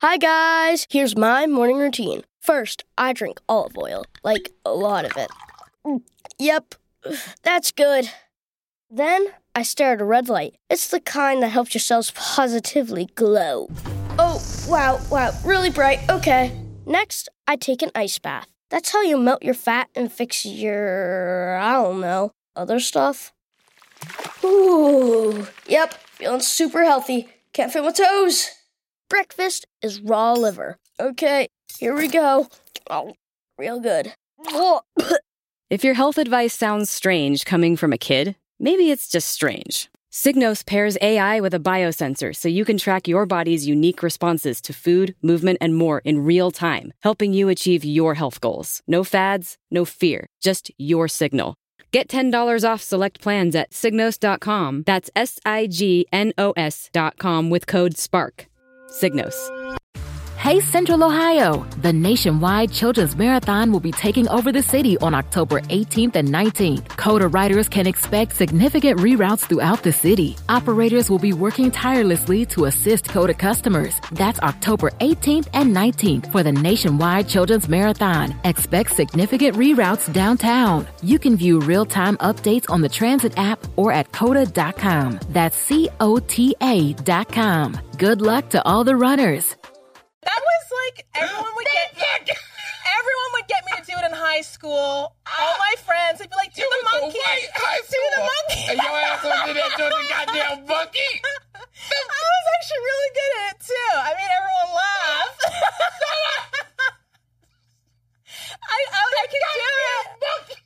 Hi, guys. Here's my morning routine. First, I drink olive oil, like a lot of it. Yep, that's good. Then, I stare at a red light. It's the kind that helps your cells positively glow. Oh, wow, really bright. Okay. Next, I take an ice bath. That's how you melt your fat and fix your, I don't know, other stuff. Ooh, yep, feeling super healthy. Can't feel my toes. Breakfast is raw liver. Okay, here we go. Oh, real good. If your health advice sounds strange coming from a kid, maybe it's just strange. Signos pairs AI with a biosensor so you can track your body's unique responses to food, movement, and more in real time, helping you achieve your health goals. No fads, no fear, just your signal. Get $10 off select plans at Signos.com. That's Signos.com with code SPARK. Signos. Hey Central Ohio! The nationwide Children's Marathon will be taking over the city on October 18th and 19th. CODA riders can expect significant reroutes throughout the city. Operators will be working tirelessly to assist CODA customers. That's October 18th and 19th for the nationwide Children's Marathon. Expect significant reroutes downtown. You can view real-time updates on the Transit app or at CODA.com. That's COTA.com. Good luck to all the runners. That was like everyone would get me to do it in high school. All my friends would be like, do the monkey. Do the monkey. And your ass over there doing the goddamn monkey. I was actually really good at it too. I made everyone laugh. I can do it.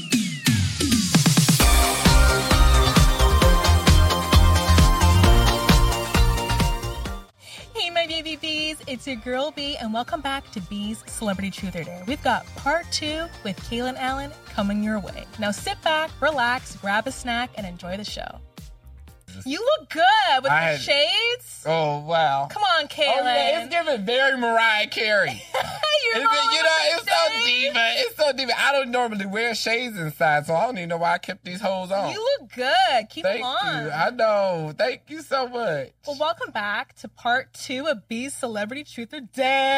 Hey, my baby bees, it's your girl B, and welcome back to Bee's Celebrity Truth or Dare. We've got part 2 with Kaylin Allen coming your way. Now sit back, relax, grab a snack, and enjoy the show. You look good with the shades. Oh, wow. Come on, Kaylin. Oh, yeah, it's giving very Mariah Carey. It's so diva. It's so diva. I don't normally wear shades inside, so I don't even know why I kept these hoes on. You look good. Keep them on. Thank you. I know. Thank you so much. Well, welcome back to part 2 of Bee's Celebrity Truth or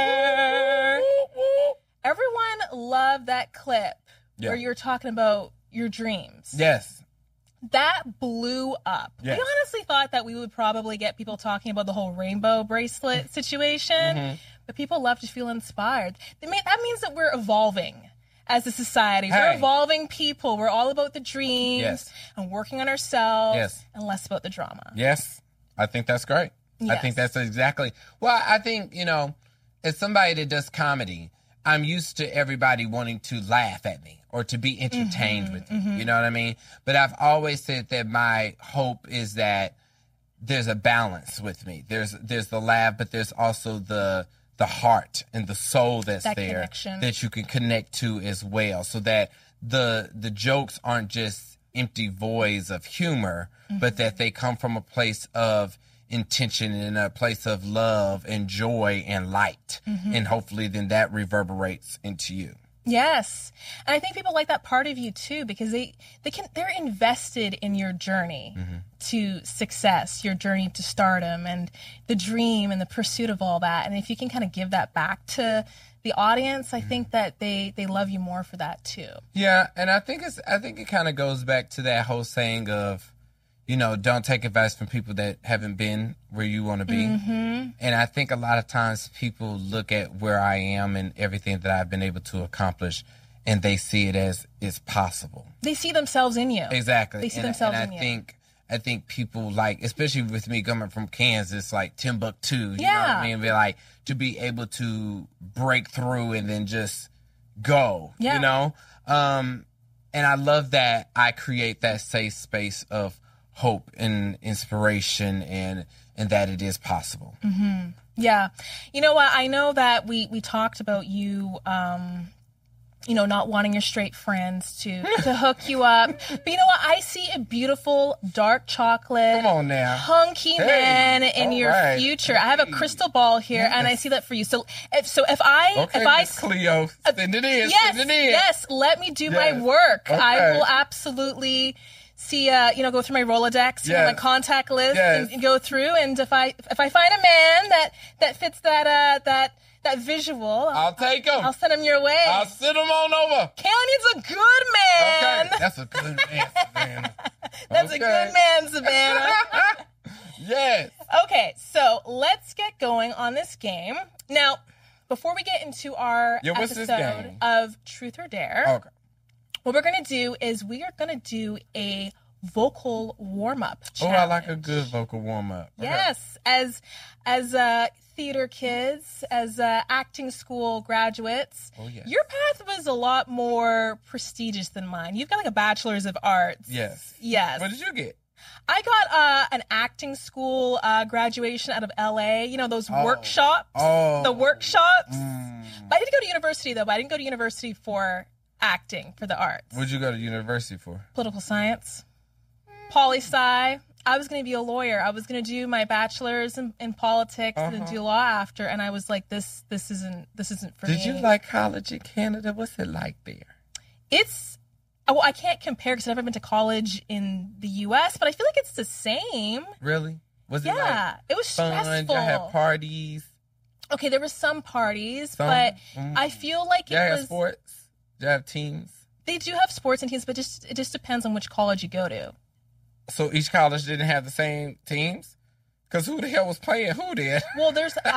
Dare. Everyone loved that clip where you were talking about your dreams. Yes. That blew up. Yes. We honestly thought that we would probably get people talking about the whole rainbow bracelet situation, but people love to feel inspired. That means that we're evolving as a society. Hey. We're evolving people. We're all about the dreams and working on ourselves and less about the drama. Yes. I think that's great. Yes. I think that's exactly. Well, I think, as somebody that does comedy, I'm used to everybody wanting to laugh at me or to be entertained with me. You know what I mean? But I've always said that my hope is that there's a balance with me. There's the laugh, but there's also the heart and the soul that's there connection that you can connect to as well, so that the jokes aren't just empty voids of humor, but that they come from a place of intention and a place of love and joy and light. And hopefully then that reverberates into you. Yes. And I think people like that part of you too, because they're invested in your journey to success, your journey to stardom and the dream and the pursuit of all that. And if you can kind of give that back to the audience, I think that they love you more for that too. Yeah, and I think it kind of goes back to that whole saying of, don't take advice from people that haven't been where you want to be. And I think a lot of times people look at where I am and everything that I've been able to accomplish, and they see it as it's possible. They see themselves in you. Exactly. They see themselves in you. I think people especially with me coming from Kansas, like Timbuktu, you know what I mean? Be like, to be able to break through and then just go, And I love that I create that safe space of hope and inspiration and that it is possible. Yeah. You know what? I know that we talked about you, not wanting your straight friends to hook you up. But you know what? I see a beautiful dark chocolate, come on now, hunky man in your future. I have a crystal ball here, and I see that for you. So if I Cleo, send it in. Yes, let me do my work. I will absolutely see, go through my Rolodex, Yes. my contact list, Yes. and go through. And if I find a man that fits that visual, I'll take him. I'll send him your way. I'll sit him on over. Kayla needs a good man. Okay, that's a good man, Savannah. That's a good man, Savannah. Yes. Okay, so let's get going on this game. Now, before we get into our what's this episode game? of Truth or Dare, Okay. what we're going to do is we are going to do a vocal warm-up Oh, challenge. I like a good vocal warm-up. Okay. Yes, as theater kids, as acting school graduates, Oh, yes. your path was a lot more prestigious than mine. You've got like a bachelor's of arts. Yes. Yes. What did you get? I got an acting school graduation out of LA. You know, those workshops. Oh. The workshops. Mm. But I did go to university, though. But I didn't go to university for acting, for the arts. What'd you go to university for? Political science. Poli-sci. I was going to be a lawyer. I was going to do my bachelor's in politics and then do law after. And I was like, this isn't for me. Did you like college in Canada? What's it like there? Well, I can't compare because I've never been to college in the U.S., but I feel like it's the same. Really? Was it Yeah, like it was fun? stressful. Y'all had parties? Okay, there were some parties, Some? but I feel like Y'all it had was. sports? Y'all have teams? They do have sports and teams, but it just depends on which college you go to. So each college didn't have the same teams? Because who the hell was playing who then? Well,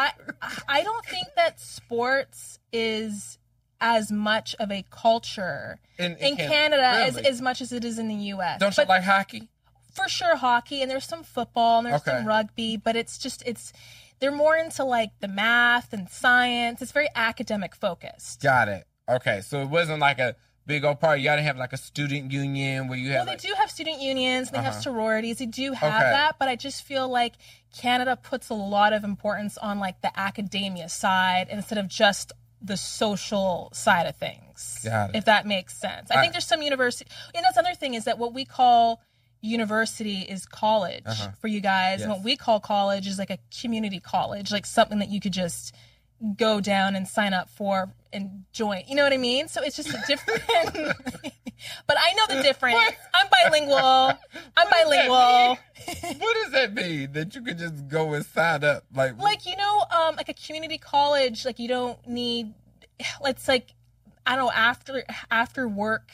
I don't think that sports is as much of a culture in Canada Really? as much as it is in the U.S. Don't you like hockey? For sure hockey, and there's some football and there's Okay. some rugby, but they're more into like the math and science. It's very academic focused. Got it. Okay, so it wasn't like a big old party. Y'all didn't have like a student union where you Well, had they like... do have student unions, and they have sororities. They do have Okay. that, but I just feel like Canada puts a lot of importance on like the academia side instead of just the social side of things. Got it. If that makes sense. I think there's some university, and that's another thing is that what we call university is college for you guys, Yes. and what we call college is like a community college, like something that you could just go down and sign up for and join. You know what I mean? So it's just a different. But I know the difference. I'm bilingual. What does that mean? That you could just go and sign up? Like Like a community college, like you don't need, it's like, I don't know, after work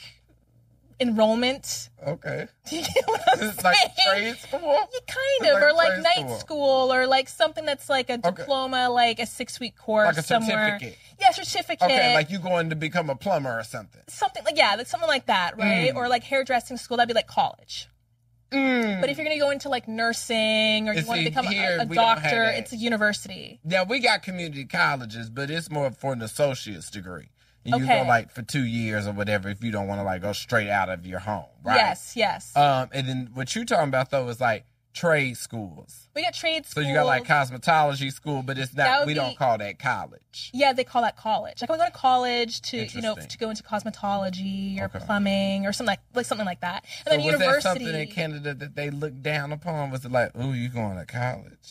enrollment. Okay. Do you get what I'm It's like saying? trade school? You kind of, Like or like trade night school, or like something that's like a diploma, like a 6-week course Like a somewhere. certificate. Yeah, certificate. Okay, like you going to become a plumber or something. Something like, yeah, like something like that, right? Or like hairdressing school, that'd be like college. But if you're going to go into like nursing or you And want to see, become here, a we don't have doctor, that. it's a university. Now, we got community colleges, but it's more for an associate's degree. And you Okay. go like for 2 years or whatever if you don't want to like go straight out of your home, right? Yes. And then what you're talking about though is like trade schools. We got trade So school. you got like cosmetology school, but it's That not. would We be- don't call that college. Yeah, they call that college. Like, I go to college to, Interesting. to go into cosmetology or Okay. plumbing or something like that. And then So was that university. something in Canada that they looked down upon? Was it like, oh, you going to college?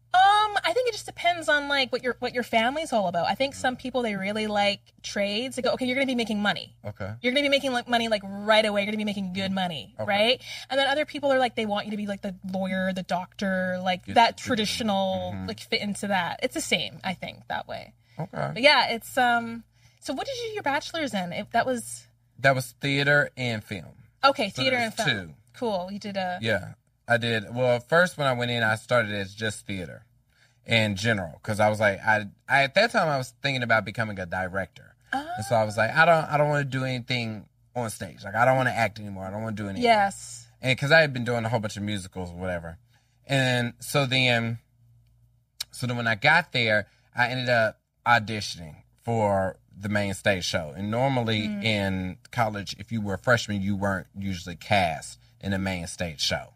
I think it just depends on like what your family's all about. I think some people, they really like trades. They go, okay, you're going to be making money. Okay. You're going to be making like money like right away. You're going to be making good money, right? And then other people are like, they want you to be like the lawyer, the doctor, like that traditional, like fit into that. It's the same, I think, that way. Okay. But yeah, it's So what did you do your bachelor's in? That was theater and film. okay, So theater and there's film. two. Cool. You did a Yeah, I did. Well, first when I went in, I started as just theater in general because I was like, I at that time I was thinking about becoming a director, and so I was like, I don't want to do anything on stage. Like I don't want to act anymore. I don't want to do anything. yes. And because I had been doing a whole bunch of musicals or whatever, and so then when I got there, I ended up auditioning for the main stage show. And normally in college, if you were a freshman, you weren't usually cast in a main stage show.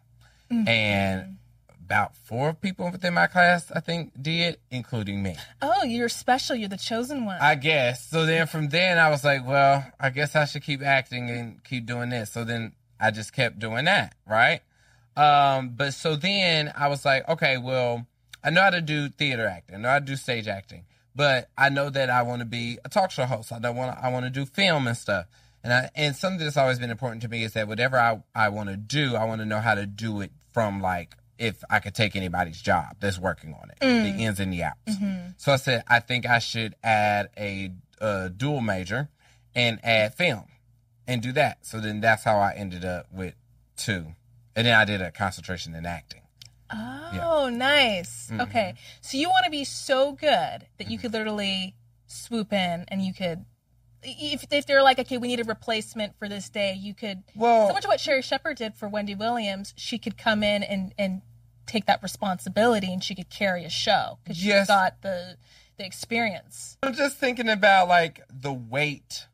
And about 4 people within my class, I think, did, including me. Oh, you're special. You're the chosen one. I guess. So then from then I was like, well, I guess I should keep acting and keep doing this. So then I just kept doing that, right? But so then I was like, okay, well, I know how to do theater acting. I know how to do stage acting. But I know that I want to be a talk show host. I want to do film and stuff. And something that's always been important to me is that whatever I want to do, I want to know how to do it from, like, if I could take anybody's job that's working on it, the ins and the outs. So I said, I think I should add a dual major and add film and do that. So then that's how I ended up with 2. And then I did a concentration in acting. Oh, nice. Okay. So you want to be so good that you could literally swoop in and you could, if they're like, okay, we need a replacement for this day, you could, similar to what Sherry Shepherd did for Wendy Williams, she could come in and take that responsibility and she could carry a show because she got the experience. I'm just thinking about, like, the weight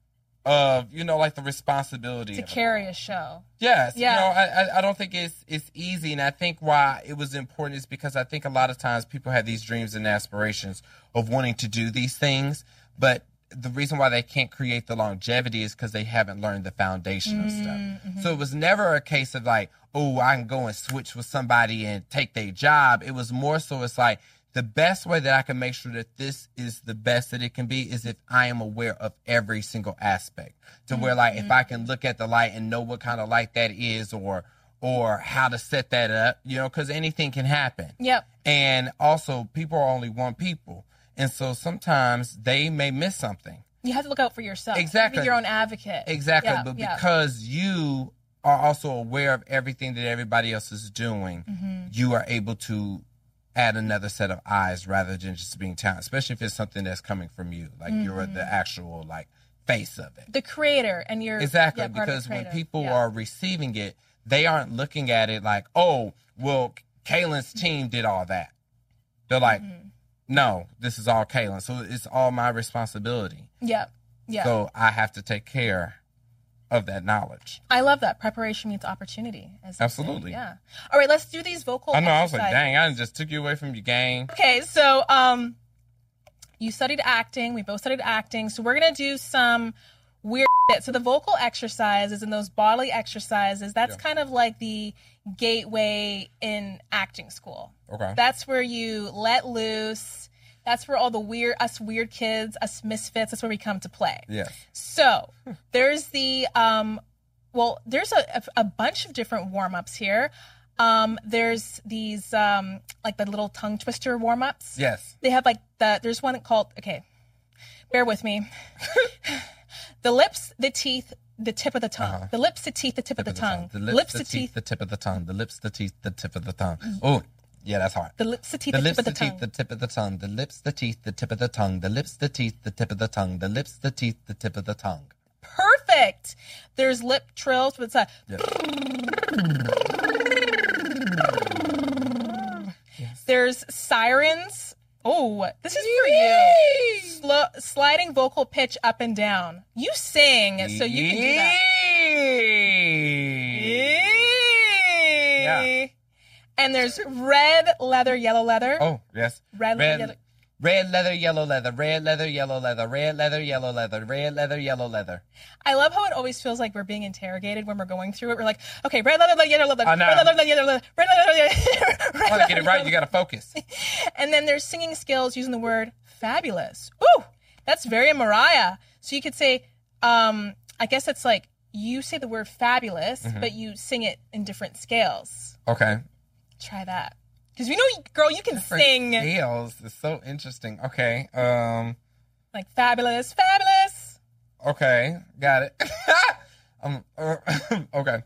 of, you know, like, the responsibility to carry a show. Yes. Yeah. You know, I don't think it's easy. And I think why it was important is because I think a lot of times people have these dreams and aspirations of wanting to do these things, but the reason why they can't create the longevity is because they haven't learned the foundational stuff. So it was never a case of like, oh, I can go and switch with somebody and take their job. It was more so it's like the best way that I can make sure that this is the best that it can be is if I am aware of every single aspect. To where, like, if I can look at the light and know what kind of light that is or how to set that up, you know, because anything can happen. Yep. And also, people are only one people. And so sometimes they may miss something. You have to look out for yourself. Exactly. Be your own advocate. Exactly. Yeah, but because you are also aware of everything that everybody else is doing, you are able to add another set of eyes rather than just being talented, especially if it's something that's coming from you. Like, you're the actual, like, face of it. The creator, and you're... Exactly, because when people are receiving it, they aren't looking at it like, oh, well, Kaylin's team did all that. They're like... No, this is all Kaylin. So it's all my responsibility. Yeah. Yeah. So I have to take care of that knowledge. I love that. Preparation meets opportunity. Absolutely. Yeah. All right, let's do these vocal I know. exercises. I was like, dang, I just took you away from your game. Okay, so you studied acting. We both studied acting. So we're going to do some weird shit. So the vocal exercises and those bodily exercises, that's kind of like the gateway in acting school. Okay. That's where you let loose. That's where all the us weird kids, us misfits, that's where we come to play. Yeah. So there's the, there's a bunch of different warm-ups here. There's these, like the little tongue twister warm-ups. Yes. They have like there's one called, okay, bear with me. The lips, the teeth, the tip of the tongue. The lips, the teeth, the tip of the tongue. The lips, the teeth, the tip of the tongue. The lips, the teeth, the tip of the tongue. Oh, yeah, that's hard. The lips, the teeth, the tip of the tongue. The tip of the tongue. The lips, the teeth, the tip of the tongue. The lips, the teeth, the tip of the tongue. The lips, the teeth, the tip of the tongue. Perfect. There's lip trills, but it's a... Yes. There's sirens. Oh, this is for you. Sliding vocal pitch up and down. You sing, so you can do that. Yeah. And there's red leather, yellow leather. Oh, yes. Red leather. Red leather, yellow leather, red leather, yellow leather, red leather, yellow leather, red leather, yellow leather. I love how it always feels like we're being interrogated when we're going through it. We're like, okay, red leather, yellow leather, red leather, yellow leather, red leather, I want to get it right. You got to focus. And then there's singing skills using the word fabulous. Ooh, that's very Mariah. So you could say, I guess it's like you say the word fabulous, but you sing it in different scales. Okay. Try that. Because we know, girl, you can sing. Scales is so interesting. Okay. Like fabulous, fabulous. Okay, got it. Okay.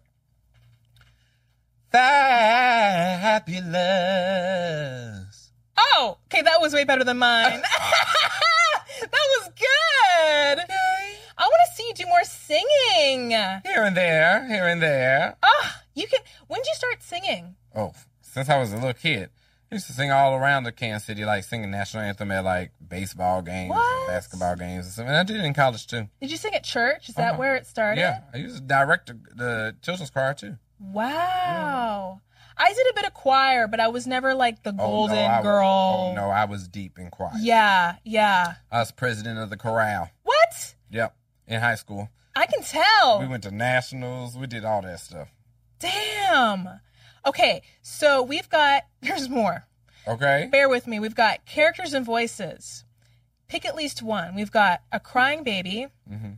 Fabulous. Oh, okay, that was way better than mine. That was good. Okay. I want to see you do more singing. Here and there. Oh, you can. When did you start singing? Oh, since I was a little kid. I used to sing all around the Kansas City, like singing national anthem at like baseball games and basketball games and stuff. And I did it in college too. Did you sing at church? Is that where it started? Yeah, I used to direct the children's choir too. Wow. I did a bit of choir, but I was never like the golden girl. No, I was deep in choir. Yeah. I was president of the chorale. What? Yep, in high school. I can tell. We went to nationals. We did all that stuff. Damn. Okay, so there's more. Okay. Bear with me. We've got characters and voices. Pick at least one. We've got a crying baby,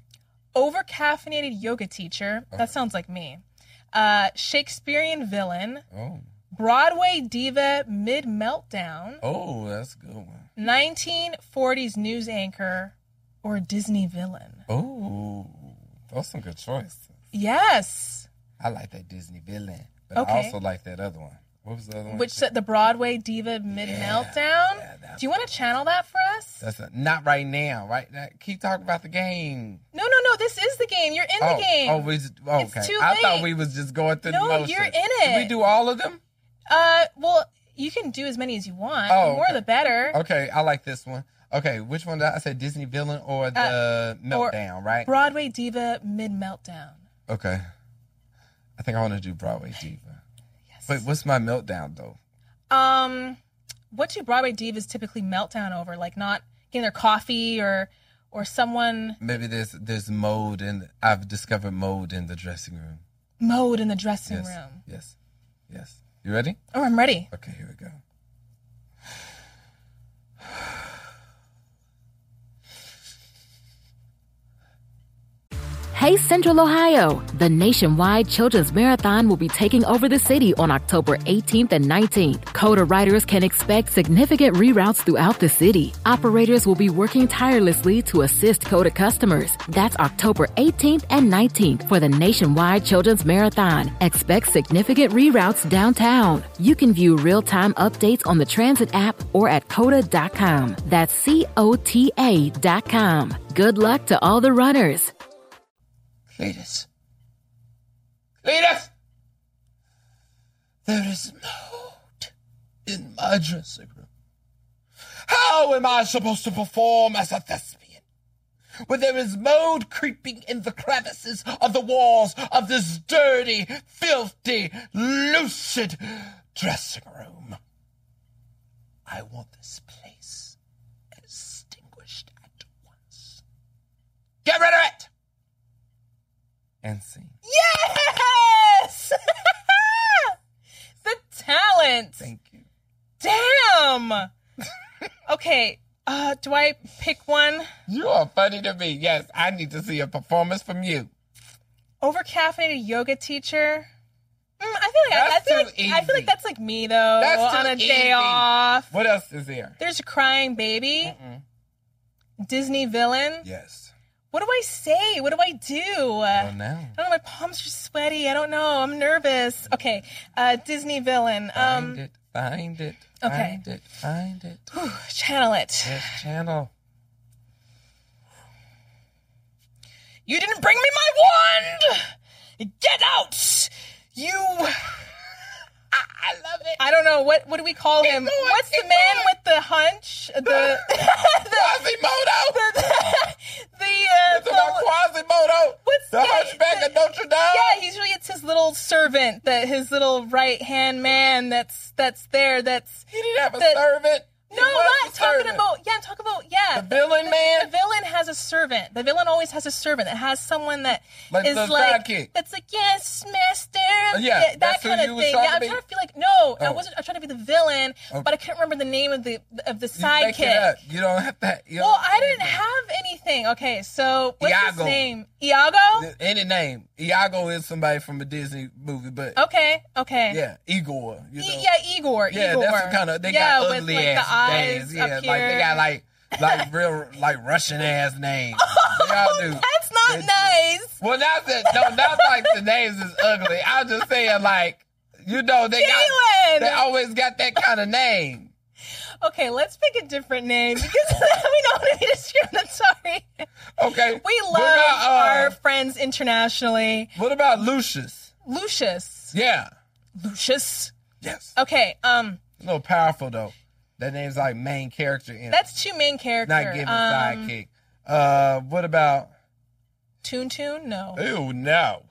Over-caffeinated yoga teacher. That sounds like me. Shakespearean villain. Oh. Broadway diva mid-meltdown. Oh, that's a good one. 1940s news anchor. Or Disney villain. Oh, those some good choices. Yes. I like that Disney villain, but Okay. I also like that other one. What was the other one? Which the Broadway diva mid-meltdown? Yeah, Do you want to channel that for us? Not right now, right? Now, keep talking about the game. No. This is the game. You're in the game. Okay. It's too I late. thought we was just going through the No, motions. you're in Did we it. do all of them? Well, you can do as many as you want. Oh, The more okay. the better. Okay, I like this one. Okay, which one did I say? Disney villain or the meltdown, right? Broadway diva mid-meltdown. Okay. I think I want to do Broadway diva. Yes. Wait, what's my meltdown though? What do Broadway divas typically melt down over? Like not getting their coffee or someone Maybe there's mode I've discovered mode in the dressing room. mode in the dressing Yes. room. Yes. You ready? Oh, I'm ready. Okay, here we go. Hey Central Ohio! The nationwide Children's Marathon will be taking over the city on October 18th and 19th. Coda riders can expect significant reroutes throughout the city. Operators will be working tirelessly to assist Coda customers. That's October 18th and 19th for the nationwide Children's Marathon. Expect significant reroutes downtown. You can view real-time updates on the Transit app or at coda.com. That's COTA.com. Good luck to all the runners. Cletus! There is mode in my dressing room. How am I supposed to perform as a thespian when there is mode creeping in the crevices of the walls of this dirty, filthy, lucid dressing room? I want this place extinguished at once. Get rid of it! And scene. Yes! The talent. Thank you. Damn. Okay. Do I pick one? You are funny to me. Yes, I need to see a performance from you. Over-caffeinated yoga teacher. I feel like that's like me though. That's on too a day easy. off. What else is there? There's a crying baby. Disney villain. Yes. What do I say? What do I do? Well, I now. don't know. My palms are sweaty. I don't know. I'm nervous. Okay. Disney villain. Find it. Okay. Find it. Channel it. Yes, channel. You didn't bring me my wand! Get out! You... I love it. I don't know. What do we call him? going, What's the keep man going. with the hunch? The Quasimodo. It's about Quasimodo. What's the Hunchback of Notre Dame? Yeah, usually it's his little servant, his little right-hand man that's there, He didn't have a servant. No, I'm talking about, The villain man? The villain has a servant. The villain always has a servant that has someone that Like is the like, sidekick. that's like, yes, master. Yeah, that that's who kind you of was thing. trying Yeah, to I'm be? trying to feel like, no, I Oh. wasn't, I'm trying to be the villain, Okay. but I can't remember the name of the You make it sidekick. up. You don't have to. Well, I didn't have anything. Okay, so what's his Iago. name? Iago? Any name. Iago is somebody from a Disney movie, but Okay. yeah, Igor. You know? Igor. Yeah, Igor. that's the kind of they yeah, got with ugly like ass the eyes names. Yeah, up like here. they got like real like Russian ass names. They all do. That's not nice. Well, that's like the names is ugly. I'm just saying like they Caitlin! they always got that kind of name. Okay, let's pick a different name because we don't want to be discriminatory. Okay, We What love about, our friends internationally. What about Lucius? Lucius. Yeah. Lucius. Yes. Okay, A little powerful though. That name's like main character in it. that's two main characters. Not giving sidekick. What about? Toon? No. Ew, no.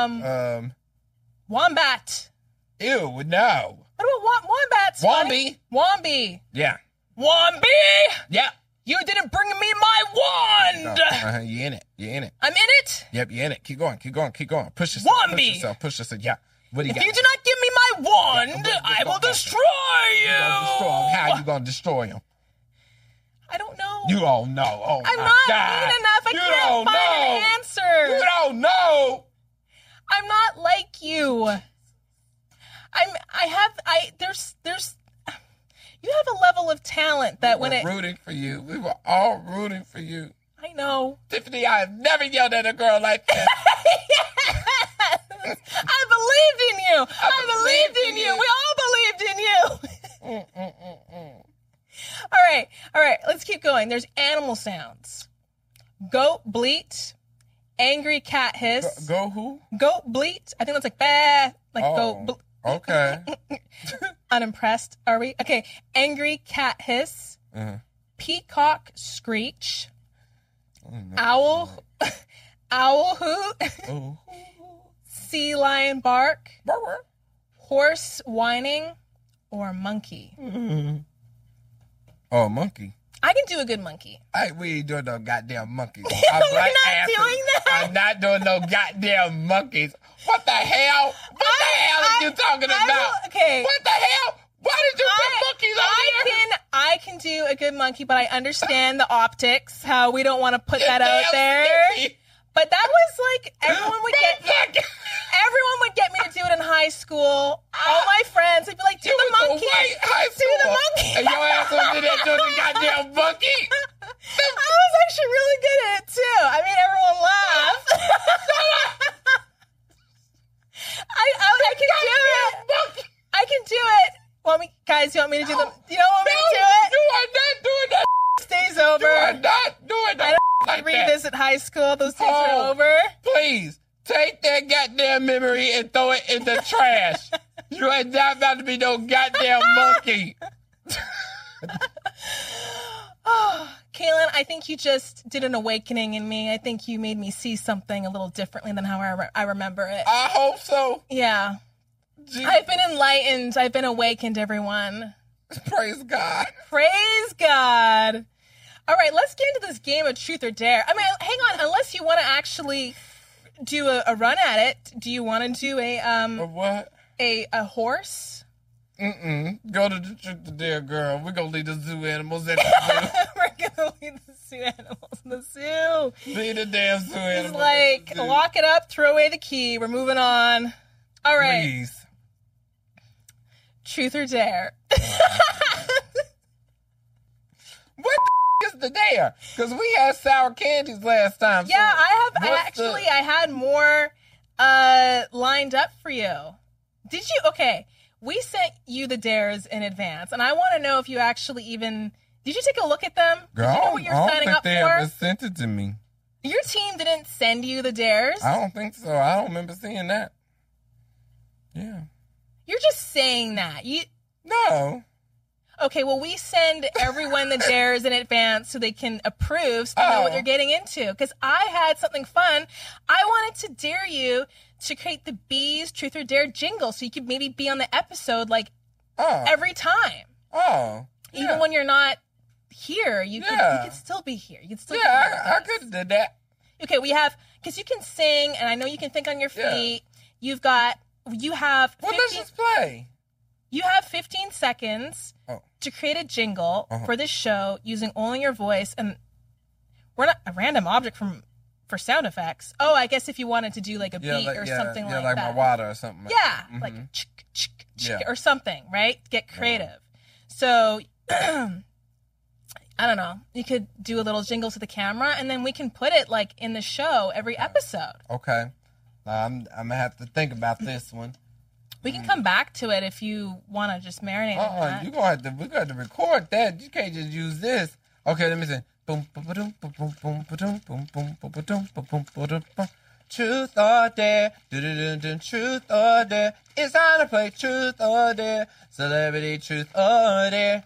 Wombat. Ew, no. What about wombats? Wombi. Yeah. Wombi! Yeah. You didn't bring me my wand! You in it. I'm in it? Yep, you in it. Keep going. Push yourself. Wombi! Push yourself. Yeah. What do you If got? you do not give me my wand, I will destroy you! How you gonna destroy him? I don't know. You all know. Oh, I'm my not God. mean enough. I You can't don't find know. an answer. You don't know. I'm not like you. There's you have a level of talent that when we it were rooting for you. We were all rooting for you. I know. Tiffany, I have never yelled at a girl like that. I believed in you. I believed in you. We all believed in you. All right. Let's keep going. There's animal sounds. Goat bleat. Angry cat hiss. Go who? Goat bleat. I think that's like bah. Like goat. Okay. Unimpressed, are we? Okay. Angry cat hiss. Peacock screech. Owl hoot. Oh. Sea lion bark. Horse whining. Or monkey. Oh, monkey. I can do a good monkey. We ain't doing no goddamn monkeys. We're not doing that. I'm not doing no goddamn monkeys. What the hell? What the hell are you talking about? Okay. What the hell? Why did you put monkeys on here? I can do a good monkey, but I understand the optics, how we don't want to put that out there. Sticky. But that was like, everyone would get me to do it in high school. All my friends would be like, do the monkey. Do the monkey. And your ass was in there doing the goddamn monkey. I was actually really good at it too. I made everyone laugh. I can do it. I can do it. Guys, you want me to do the? You don't want me to do it? You are not doing that. Stays over. You are not doing that. I don't revisit high school. Those days are over. Please take that goddamn memory and throw it in the trash. You are not about to be no goddamn monkey. Kaylin, I think you just did an awakening in me. I think you made me see something a little differently than how I remember it. I hope so. Yeah. Gee. I've been enlightened. I've been awakened, everyone. Praise God. Praise God. All right, let's get into this game of truth or dare. I mean, hang on. Unless you want to actually do a run at it, do you want to do a what? A horse? Go to the truth or dare, girl. We're gonna leave the zoo animals at the zoo. We're gonna leave the zoo animals in the zoo. Leave the damn zoo It's animals. like, lock it up, throw away the key. We're moving on. All right. Please. Truth or dare? What the is the dare? Because we had sour candies last time. Yeah, so I had more lined up for you. Did you? Okay, we sent you the dares in advance, and I want to know if you actually even did you take a look at them? Girl, did you know what you're signing up they for? ever sent it to me. Your team didn't send you the dares? I don't think so. I don't remember seeing that. Yeah. You're just saying that. No. Okay, well, we send everyone the dares in advance so they can approve, so they know what they're getting into. Because I had something fun. I wanted to dare you to create the Bees Truth or Dare jingle so you could maybe be on the episode like every time. Oh. Yeah. Even when you're not here, you could still be here. You could still I could have did that. Okay, we have, because you can sing, and I know you can think on your feet. You have 15, Well, let's just play. You have 15 seconds to create a jingle for this show using only your voice, and we're not a random object for sound effects. Oh, I guess if you wanted to do like a beat or something like that. Yeah, like my water or something. Yeah, like chick, chick, chick, or something, right? Get creative. So, I don't know. You could do a little jingle to the camera, and then we can put it like in the show every episode. Okay. I'm going to have to think about this one. We can come back to it if you want to just marinate on that. We're going to have to record that. You can't just use this. Okay, let me see. Boom, boom, boom, boom, boom, boom, boom, boom, boom, boom, boom, boom, boom. Truth or dare, truth or dare. It's time to play truth or dare. Celebrity truth or dare.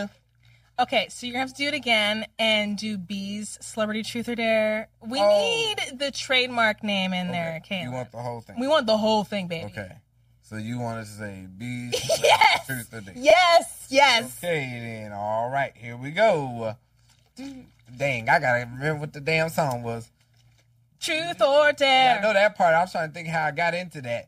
Okay, so you're going to have to do it again and do Bees Celebrity Truth or Dare. We need the trademark name in there, Kayla. You want the whole thing? We want the whole thing, baby. Okay. So you want to say Bees Yes! Truth or Dare? Yes. Okay, then. All right, here we go. Dang, I got to remember what the damn song was. Truth or Dare. Yeah, I know that part. I was trying to think how I got into that.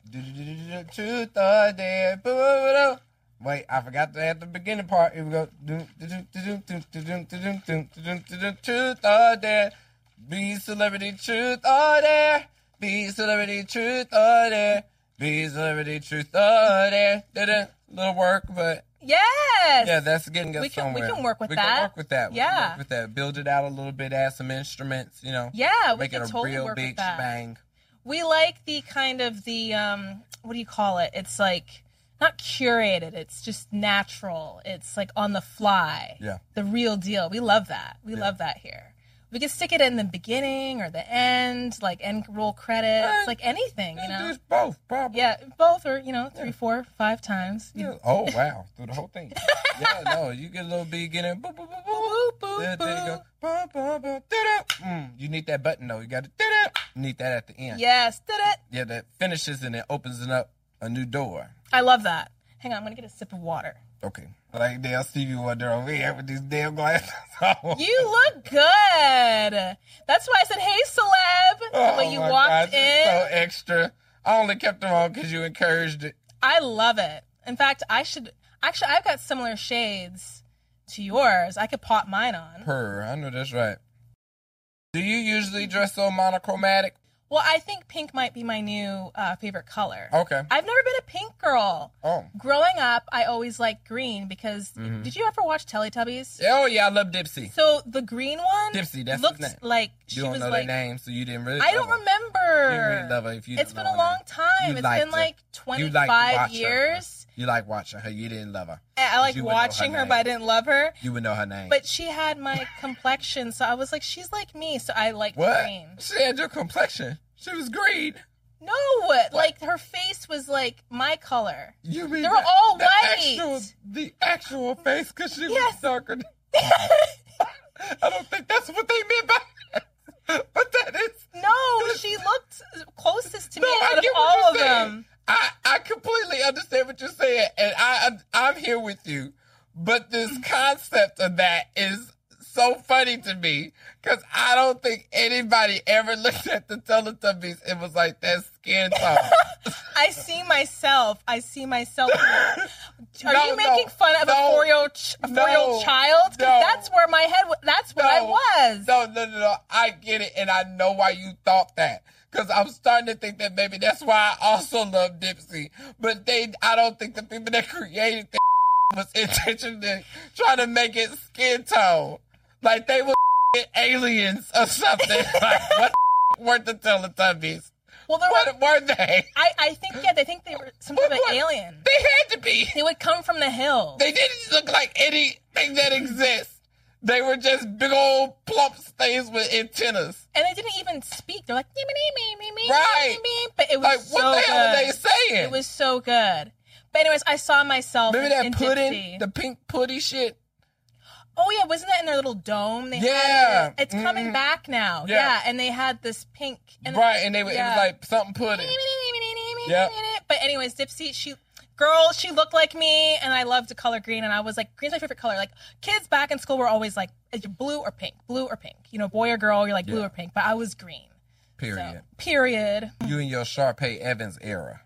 Truth or dare. Wait, I forgot to add the beginning part. Here we go. Truth or dare. Be celebrity truth or dare. Be celebrity truth or dare. Be celebrity truth or dare. Da-da. Little work, but Yes. yeah, that's getting us somewhere. We can work with we that. Can work with that. Yeah. We can work with that. Build it out a little bit. Add some instruments. Yeah, we make can it a totally real work big with that. shebang. We like the kind of the what do you call it? It's like not curated. It's just natural. It's like on the fly. Yeah. The real deal. We love that. We love that here. We can stick it in the beginning or the end, like end roll credits, like anything, Just both, probably. Yeah, both or 3, 4, 5 times. Yeah. Oh wow, through the whole thing. Yeah, no, you get a little bit, get in. Boop, boop, boop, boop. Boop, boop, There you go. Boop, boop, boop, da-da. You need that button though. You got to. You need that at the end. Yes, did it. Yeah, that finishes and it opens it up a new door. I love that. Hang on, I'm gonna get a sip of water. Okay. Like damn Stevie Wonder over here with these damn glasses on. You look good. That's why I said, "Hey, celeb." When you my walked gosh, in, it's so extra. I only kept them on because you encouraged it. I love it. In fact, I've got similar shades to yours. I could pop mine on. I know that's right. Do you usually dress so monochromatic? Well, I think pink might be my new favorite color. Okay. I've never been a pink girl. Oh. Growing up, I always liked green because did you ever watch Teletubbies? Oh yeah, I love Dipsy. So the green one Dipsy, that's looked his name. like she You don't was know like their name, so you didn't really. I don't remember. You didn't really love her if you. It's didn't been know a her long name. time. You It's liked been her. like You liked to 25 watch years. Her. You like watching her. You didn't love her. I like You would know her watching her, name. but I didn't love her. You would know her name. But she had my complexion, so I was like, she's like me, so I like what? green. She had your complexion. She was green. No, like her face was like my color. You mean They were all the white. The actual face, because she Yes. was darker. I don't think that's what they meant by that. But that is. No, she looked closest to me I out of get what all you're of saying. them. I completely understand what you're saying, and I'm here with you. But this concept of that is so funny to me because I don't think anybody ever looked at the Teletubbies and was like, that skin tone. I see myself. Are No, you making fun of a no, four-year-old child? 'Cause no. that's where my head. That's what I was. No. I get it, and I know why you thought that. Because I'm starting to think that maybe that's why I also love Dipsy. But I don't think the people that created that was intentionally trying to make it skin tone. Like they were aliens or something. Like what weren't the Teletubbies? Well, What were they? I think they think they were some type of alien. They had to be. They would come from the hills. They didn't look like anything that exists. They were just big old plump things with antennas. And they didn't even speak. They're like, me, Right. but it was Like, so what the hell are good. they saying? It was so good. But anyways, I saw myself Remember in that pudding? Dipsy. The pink putty shit? Oh yeah, wasn't that in their little dome? They Yeah. had this, it's coming back now. Yeah. Yeah, and they had this pink. And Right, and it was yeah. like something pudding. Yep. But anyways, Dipsy, she looked like me, and I loved the color green, and I was like, green's my favorite color. Like kids back in school were always like, is it blue or pink? Blue or pink? You know, boy or girl, you're like blue or pink. But I was green. Period. So, period. You and your Sharpay Evans era.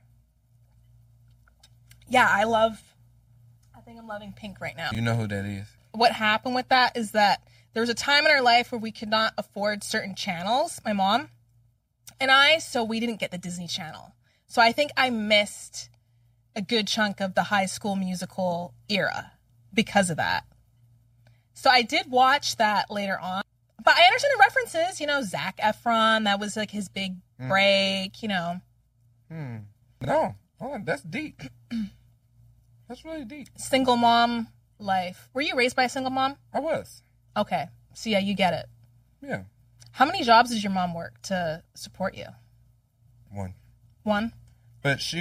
Yeah, I think I'm loving pink right now. You know who that is? What happened with that is that there was a time in our life where we could not afford certain channels, my mom and I, so we didn't get the Disney Channel. So I think I missed a good chunk of the High School Musical era because of that. So I did watch that later on. But I understand the references, you know, Zac Efron, that was like his big break, you know. No. Oh, that's deep. That's really deep. Single mom life. Were you raised by a single mom? I was. Okay. So yeah, you get it. Yeah. How many jobs does your mom work to support you? One? But she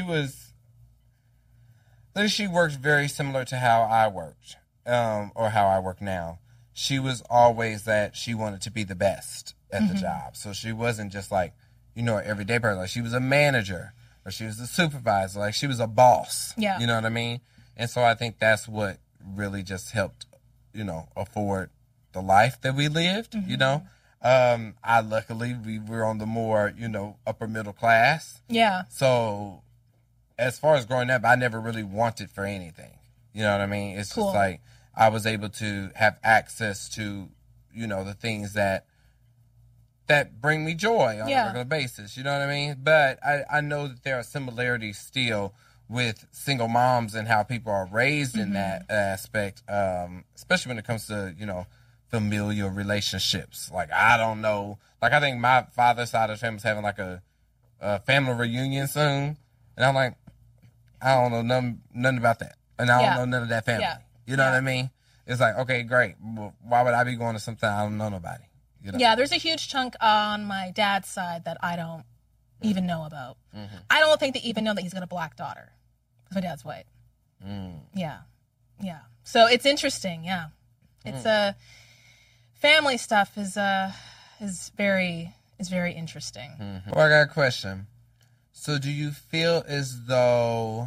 worked very similar to how I worked, or how I work now. She was always that she wanted to be the best at the job. So she wasn't just like, you know, an everyday person. Like she was a manager, or she was a supervisor. Like she was a boss. Yeah. You know what I mean? And so I think that's what really just helped, you know, afford the life that we lived, you know? Luckily, we were on the more, you know, upper middle class. Yeah. So as far as growing up, I never really wanted for anything. You know what I mean? It's Cool. just like I was able to have access to, you know, the things that that bring me joy on a Yeah. regular basis. You know what I mean? But I know that there are similarities still with single moms and how people are raised in that aspect, especially when it comes to, you know, familial relationships. Like, I don't know. Like, I think my father's side of the family is having like a family reunion soon. And I'm like, I don't know nothing about that. And I don't know none of that family. Yeah. You know what I mean? It's like, okay, great. Well, why would I be going to something I don't know nobody? You know? Yeah, there's a huge chunk on my dad's side that I don't even know about. I don't think they even know that he's got a black daughter. My dad's white. Yeah. Yeah. So it's interesting. Yeah. It's family stuff is very interesting. Well, I got a question. So do you feel as though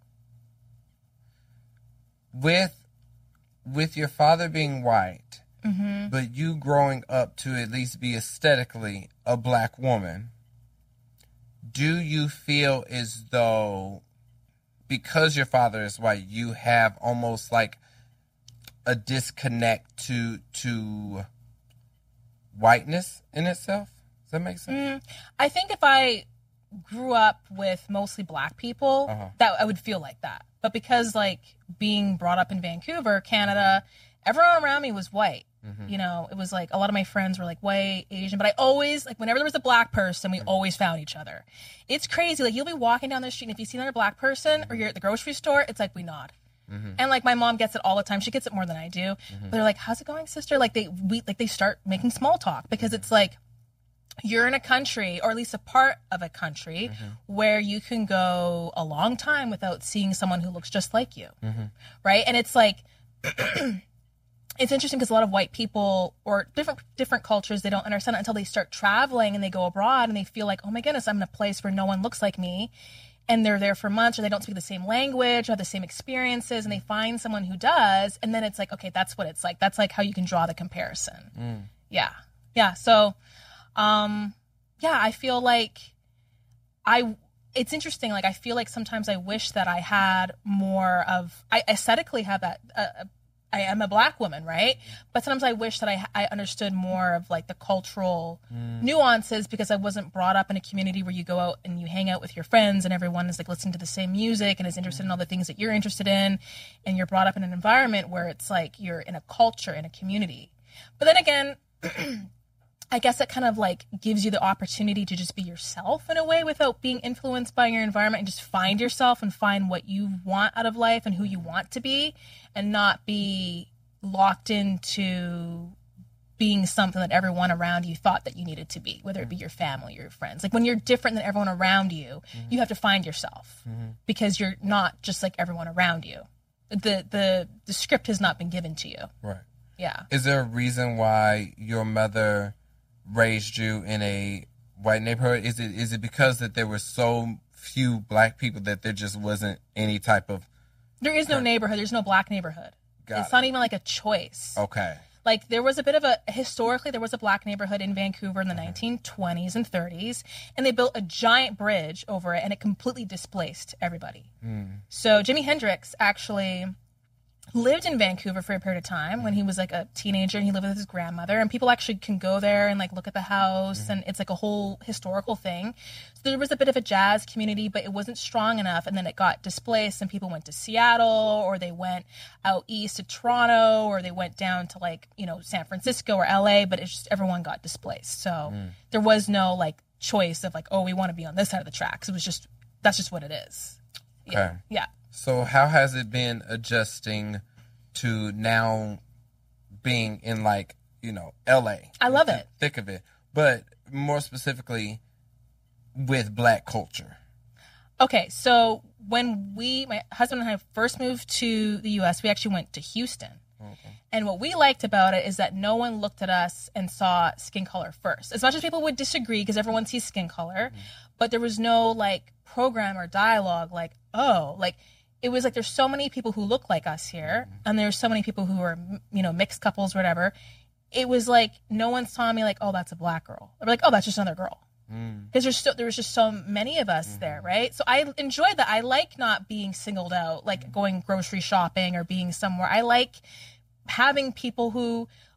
with your father being white, but you growing up to at least be aesthetically a black woman, do you feel as though because your father is white, you have almost like a disconnect to whiteness in itself? Does that make sense? I think if I grew up with mostly black people, that I would feel like that. But because like being brought up in Vancouver, Canada, everyone around me was white. You know, it was like a lot of my friends were like white, Asian, but I always, like whenever there was a black person, we always found each other. It's crazy. Like you'll be walking down the street and if you see another black person or you're at the grocery store, it's like we nod. And like my mom gets it all the time. She gets it more than I do. But they're like, "How's it going, sister?" Like they start making small talk because it's like you're in a country, or at least a part of a country, where you can go a long time without seeing someone who looks just like you, right? And it's like it's interesting because a lot of white people or different cultures, they don't understand it until they start traveling and they go abroad and they feel like, oh my goodness, I'm in a place where no one looks like me. And they're there for months, or they don't speak the same language, or have the same experiences, and they find someone who does, and then it's like, okay, that's what it's like. That's like how you can draw the comparison. Yeah. So, I feel like it's interesting. Like, I feel like sometimes I wish that I had more of, I aesthetically have that, I am a black woman, right? But sometimes I wish that I understood more of like the cultural nuances, because I wasn't brought up in a community where you go out and you hang out with your friends and everyone is like listening to the same music and is interested in all the things that you're interested in. And you're brought up in an environment where it's like you're in a culture, in a community. But then again, I guess it kind of like gives you the opportunity to just be yourself in a way without being influenced by your environment, and just find yourself and find what you want out of life and who you want to be, and not be locked into being something that everyone around you thought that you needed to be, whether it be your family or your friends. Like when you're different than everyone around you, you have to find yourself because you're not just like everyone around you. The script has not been given to you. Right. Yeah. Is there a reason why your mother raised you in a white neighborhood? Is it because that there were so few black people that there just wasn't any type of... There is no neighborhood. There's no black neighborhood. It's not even like a choice. Okay. Like there was a bit of historically there was a black neighborhood in Vancouver in the 1920s and 30s, and they built a giant bridge over it, and it completely displaced everybody. So Jimi Hendrix actually lived in Vancouver for a period of time when he was like a teenager, and he lived with his grandmother, and people actually can go there and like look at the house, and it's like a whole historical thing. So there was a bit of a jazz community, but it wasn't strong enough, and then it got displaced, and people went to Seattle, or they went out east to Toronto, or they went down to like, you know, San Francisco or LA, but it's just everyone got displaced. So there was no like choice of like, oh, we want to be on this side of the tracks. It was just, that's just what it is. Okay. Yeah. So how has it been adjusting to now being in like, you know, LA? I love it. Thick of it. But more specifically with black culture. Okay, so when my husband and I first moved to the U.S., we actually went to Houston. Okay. And what we liked about it is that no one looked at us and saw skin color first. As much as people would disagree because everyone sees skin color, but there was no like program or dialogue like, oh, like it was like there's so many people who look like us here, and there's so many people who are, you know, mixed couples, whatever. It was like no one saw me like, oh, that's a black girl. They were like, oh, that's just another girl. Because there was just so many of us there, right? So I enjoyed that. I like not being singled out, like going grocery shopping or being somewhere. I like having people who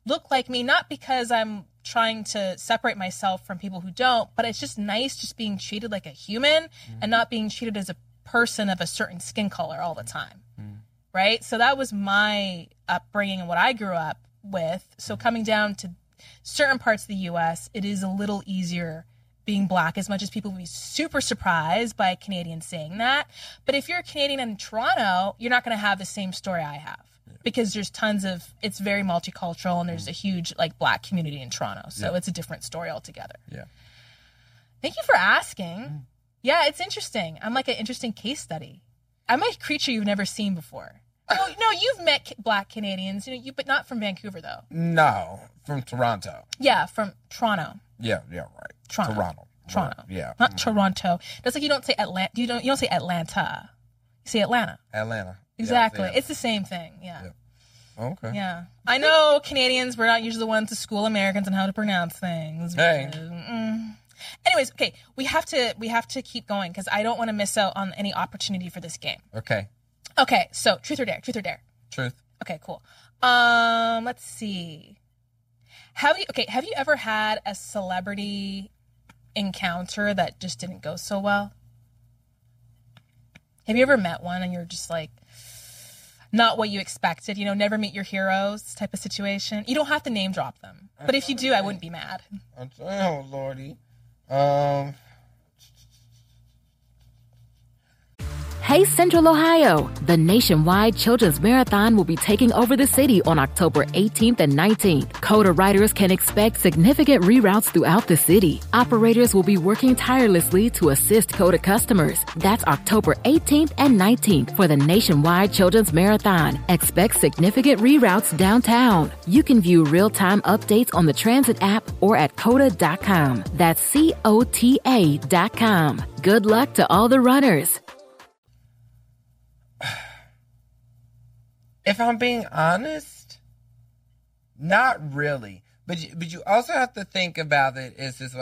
look like me, not because I'm trying to separate myself from people who don't, but it's just nice just being treated like a human and not being treated as a person of a certain skin color all the time. Right? So that was my upbringing and what I grew up with. So coming down to certain parts of the U.S., it is a little easier being Black, as much as people would be super surprised by Canadians saying that. But if you're a Canadian in Toronto, you're not going to have the same story I have. Because there's it's very multicultural, and there's a huge like Black community in Toronto. So it's a different story altogether. Yeah. Thank you for asking. Yeah, it's interesting. I'm like an interesting case study. I'm a creature you've never seen before. No, you've met Black Canadians, but not from Vancouver though. No, from Toronto. Yeah, from Toronto. Yeah, right. Toronto. Yeah. Not Toronto. That's like you don't say Atlanta. You don't say Atlanta. You say Atlanta. Atlanta. Exactly. Yeah. It's the same thing. Yeah. Okay. Yeah. I know Canadians, we're not usually the ones to school Americans on how to pronounce things. Hey. Anyways, okay, we have to keep going because I don't want to miss out on any opportunity for this game. Okay, so truth or dare? Truth. Okay, cool. Let's see. Have you ever had a celebrity encounter that just didn't go so well? Have you ever met one and you're just like, not what you expected, never meet your heroes type of situation? You don't have to name drop them. But if you do, I wouldn't be mad. Oh, Lordy. Hey Central Ohio! The nationwide Children's Marathon will be taking over the city on October 18th and 19th. Coda riders can expect significant reroutes throughout the city. Operators will be working tirelessly to assist Coda customers. That's October 18th and 19th for the nationwide Children's Marathon. Expect significant reroutes downtown. You can view real-time updates on the Transit app or at COTA.com. That's COTA.com. Good luck to all the runners. If I'm being honest, not really. But you also have to think about it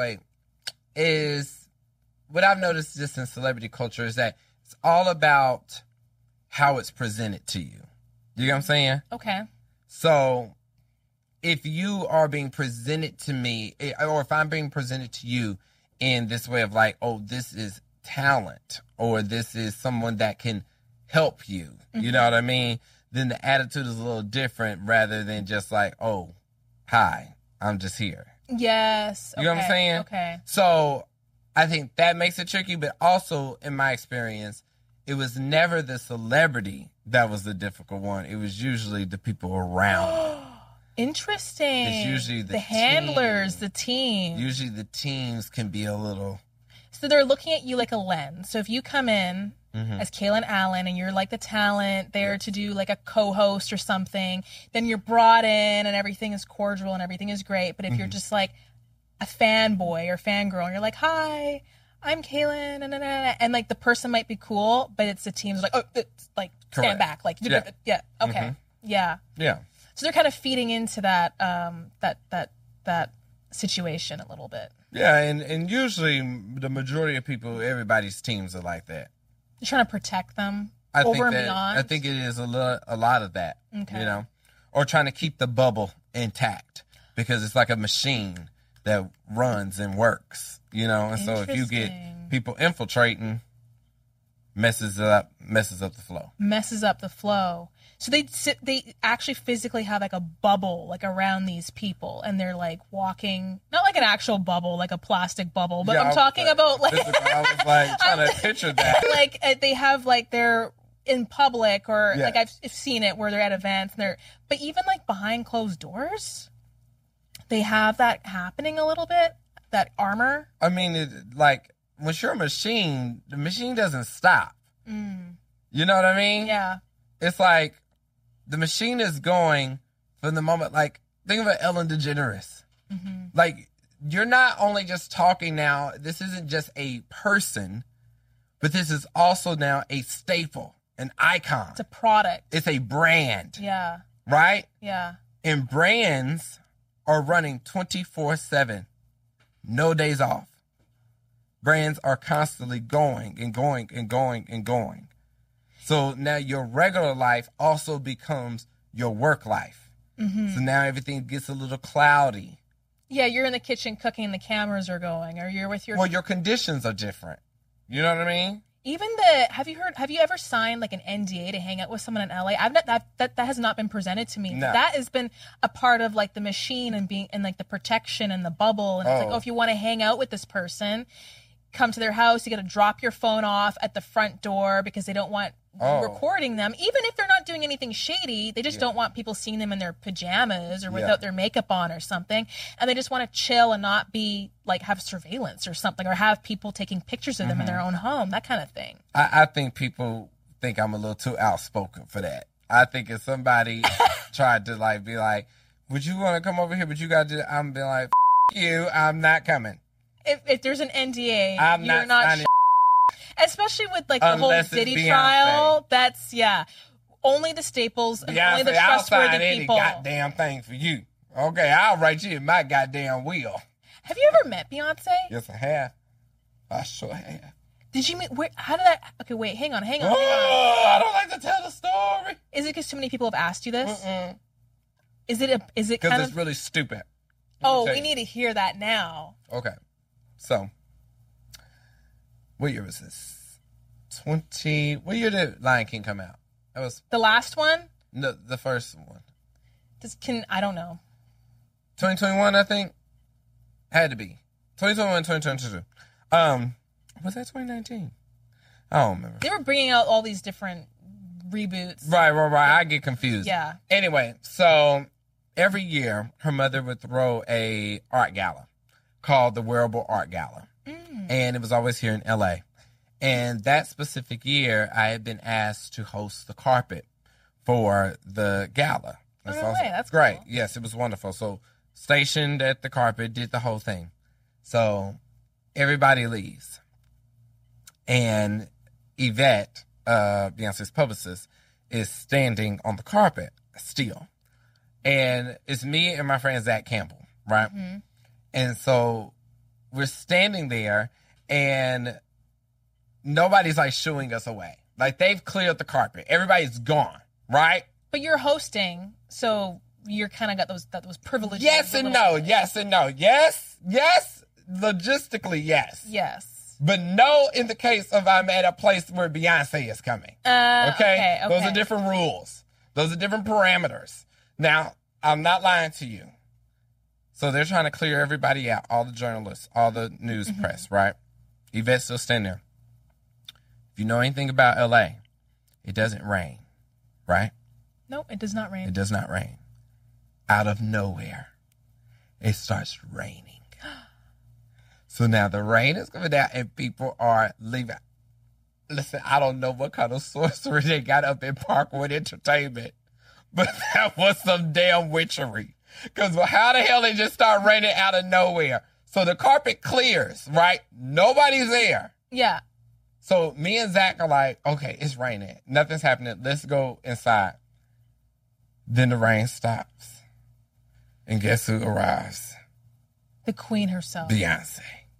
is what I've noticed just in celebrity culture is that it's all about how it's presented to you. You know what I'm saying? Okay. So if you are being presented to me, or if I'm being presented to you in this way of like, oh, this is talent, or this is someone that can help you, you know what I mean? Then the attitude is a little different rather than just like, oh, hi, I'm just here. Yes. You know what I'm saying? Okay. So I think that makes it tricky, but also in my experience, it was never the celebrity that was the difficult one. It was usually the people around. Interesting. It's usually the handlers, the team. Usually the teams can be a little... So they're looking at you like a lens. So if you come in as Kaylin Allen and you're like the talent there to do like a co-host or something, then you're brought in and everything is cordial and everything is great. But if you're just like a fanboy or fangirl and you're like, hi, I'm Kaylin, and like the person might be cool, but it's the team's like, oh, it's like stand back. Like, yeah. Okay. Yeah. So they're kind of feeding into that, that situation a little bit. Yeah, and usually the majority of people, everybody's teams are like that. You're trying to protect them and beyond. I think it is a lot of that, or trying to keep the bubble intact because it's like a machine that runs and works, and so if you get people infiltrating, messes up the flow. So they actually physically have like a bubble like around these people, and they're like walking, not like an actual bubble, like a plastic bubble, but I'm talking about like I was like trying to picture that. Like they have like they're in public or like I've seen it where they're at events and but even like behind closed doors, they have that happening a little bit, that armor. I mean, like when you're a machine, the machine doesn't stop. You know what I mean? Yeah. It's like the machine is going from the moment, like, think about Ellen DeGeneres. Like, you're not only just talking now, this isn't just a person, but this is also now a staple, an icon. It's a product. It's a brand. Yeah. Right? Yeah. And brands are running 24/7, no days off. Brands are constantly going and going and going and going. So now your regular life also becomes your work life. So now everything gets a little cloudy. Yeah, you're in the kitchen cooking and the cameras are going, or you're with your... Well, your conditions are different. You know what I mean? Even have you ever signed like an NDA to hang out with someone in LA? That has not been presented to me. No. That has been a part of like the machine and being and like the protection and the bubble. And it's like, if you want to hang out with this person, come to their house. You got to drop your phone off at the front door because they don't want recording them. Even if they're not doing anything shady, they just don't want people seeing them in their pajamas or without their makeup on or something. And they just want to chill and not be like have surveillance or something, or have people taking pictures of them in their own home, that kind of thing. I think people think I'm a little too outspoken for that. I think if somebody tried to like be like, would you want to come over here? But you got to, I'm be like, you, I'm not coming. If there's an NDA, I'm you're not not signing. Especially with like the Unless whole it's Diddy Beyonce. trial, that's only the staples and only the Beyonce, I'll sign trustworthy any people. goddamn thing for you. Okay, I'll write you in my goddamn will. Have you ever met Beyonce? Yes, I have. I sure have. Did you meet? How did that? Okay, wait, hang on. Oh, I don't like to tell the story. Is it because too many people have asked you this? Mm-mm. Is it kind Because of? it's really stupid. Oh, tell we you. need to hear that now. Okay. So, what year was this? What year did Lion King come out? That was The last one? the first one. I don't know. 2021, I think. Had to be. 2021, 2022. Was that 2019? I don't remember. They were bringing out all these different reboots. Right. I get confused. Yeah. Anyway, so every year her mother would throw a art gala called the Wearable Art Gala. And it was always here in LA. And that specific year, I had been asked to host the carpet for the gala. Oh, no way. That's great. cool. Yes, it was wonderful. So stationed at the carpet, did the whole thing. So everybody leaves. And Yvette, Beyonce's publicist, is standing on the carpet still. And it's me and my friend Zach Campbell, right? Mm-hmm. And so we're standing there and nobody's like shooing us away. Like they've cleared the carpet. Everybody's gone, right? But you're hosting, so you're kind of got those privileges. Yes and no. Yes and no. Yes. Logistically, yes. Yes. But no in the case of I'm at a place where Beyonce is coming. Okay? Those are different rules. Those are different parameters. Now, I'm not lying to you. So they're trying to clear everybody out, all the journalists, all the news press, right? Yvette's still standing there. If you know anything about LA, it doesn't rain, right? No, it does not rain. It does not rain. Out of nowhere, it starts raining. So now the rain is coming down and people are leaving. Listen, I don't know what kind of sorcery they got up in Parkwood Entertainment, but that was some damn witchery. Because how the hell they just start raining out of nowhere? So the carpet clears, right? Nobody's there. Yeah. So me and Zach are like, okay, it's raining. Nothing's happening. Let's go inside. Then the rain stops. And guess who arrives? The queen herself. Beyonce.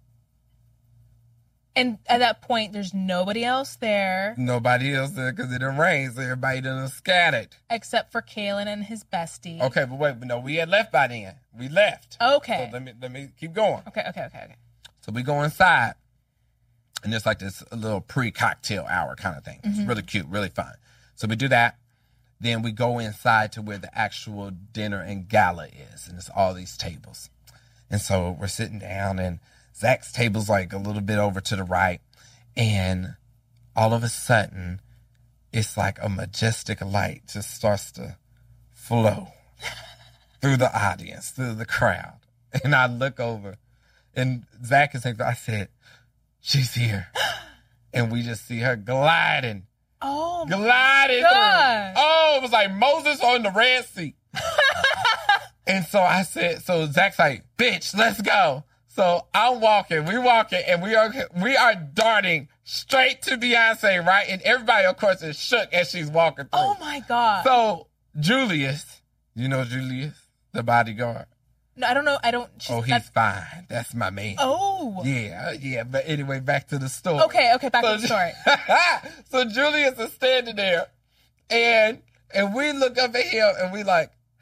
And at that point, there's nobody else there. Nobody else there because it done rained, so everybody done scattered. Except for Kalen and his bestie. Okay, but no, we had left by then. We left. Okay. So let me keep going. Okay. So we go inside, and there's like this little pre-cocktail hour kind of thing. It's really cute, really fun. So we do that. Then we go inside to where the actual dinner and gala is, and it's all these tables. And so we're sitting down, and Zach's table's like a little bit over to the right, and all of a sudden, it's like a majestic light just starts to flow through the audience, through the crowd. And I look over, and Zach is like, I said, she's here. And we just see her gliding. Oh, gliding gosh. through. Oh, it was like Moses on the Red Sea. And so I said, so Zach's like, bitch, let's go. So we're walking, and we are darting straight to Beyonce, right? And everybody, of course, is shook as she's walking through. Oh my God. So Julius, you know Julius, the bodyguard? No, I don't know. He's fine. That's my man. Oh. Yeah. But anyway, back to the story. Okay, back to the story. So Julius is standing there, and we look up at him, and we like,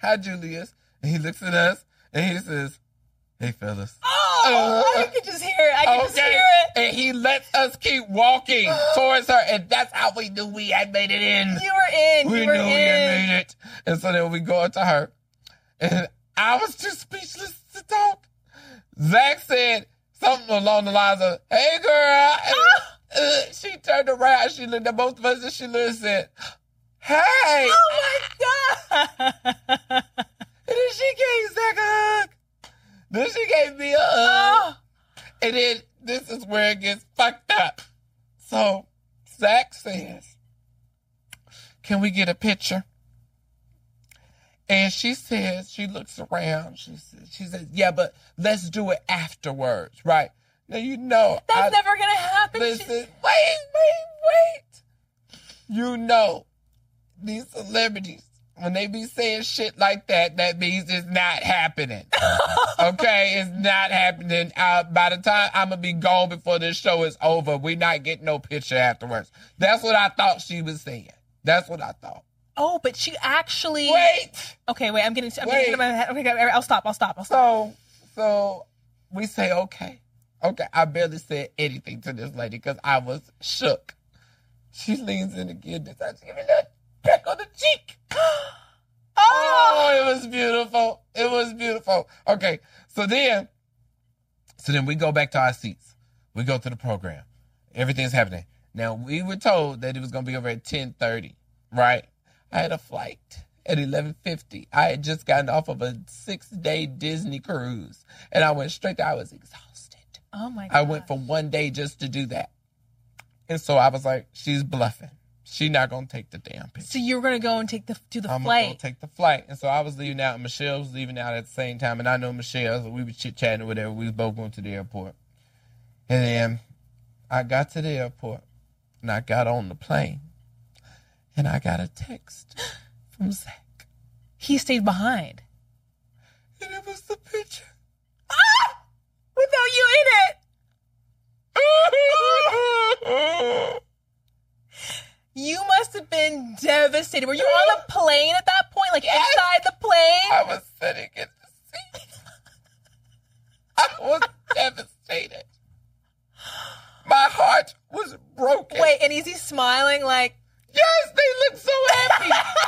hi, Julius. And he looks at us, and he says, hey, fellas. Oh, I can just hear it. I can just hear it. And he lets us keep walking towards her, and that's how we knew we had made it in. You were in. We knew we had made it. And so then we go up to her, and I was too speechless to talk. Zach said something along the lines of, hey, girl. And, she turned around, she looked at both of us, and she looked and said, hey. Oh, my God. And then she gave Zach a hug. Then she gave me a hug. And then this is where it gets fucked up. So Zach says, can we get a picture? And she says, she looks around. She says, yeah, but let's do it afterwards, right? Now, you know. That's never going to happen. Listen, wait. You know, these celebrities, when they be saying shit like that, that means it's not happening. Okay? It's not happening. By the time I'm going to be gone before this show is over, we not getting no picture afterwards. That's what I thought she was saying. That's what I thought. Oh, but she actually... Wait. Okay, wait. I'm getting into my head. Okay, I'll stop. So we say, okay. Okay, I barely said anything to this lady because I was shook. She leans in again. This time she give me a little peck on the cheek. Oh, it was beautiful. It was beautiful. Okay, so then we go back to our seats. We go to the program. Everything's happening. Now, we were told that it was going to be over at 10:30, right? I had a flight at 11:50. I had just gotten off of a 6-day Disney cruise, and I went straight there. I was exhausted. Oh, my God. I went for 1 day just to do that. And so I was like, she's bluffing. She's not going to take the damn picture. So you were going to go and do the flight. I'm going to take the flight. And so I was leaving out, and Michelle was leaving out at the same time. And I know Michelle, so we were chit-chatting or whatever. We was both going to the airport. And then I got to the airport, and I got on the plane, and I got a text from Zach. He stayed behind. And it was the picture. Without you in it. You must have been devastated. Were you on the plane at that point? Like inside the plane? I was sitting in the seat. I was devastated. My heart was broken. Wait, and is he smiling like... Yes, they look so happy.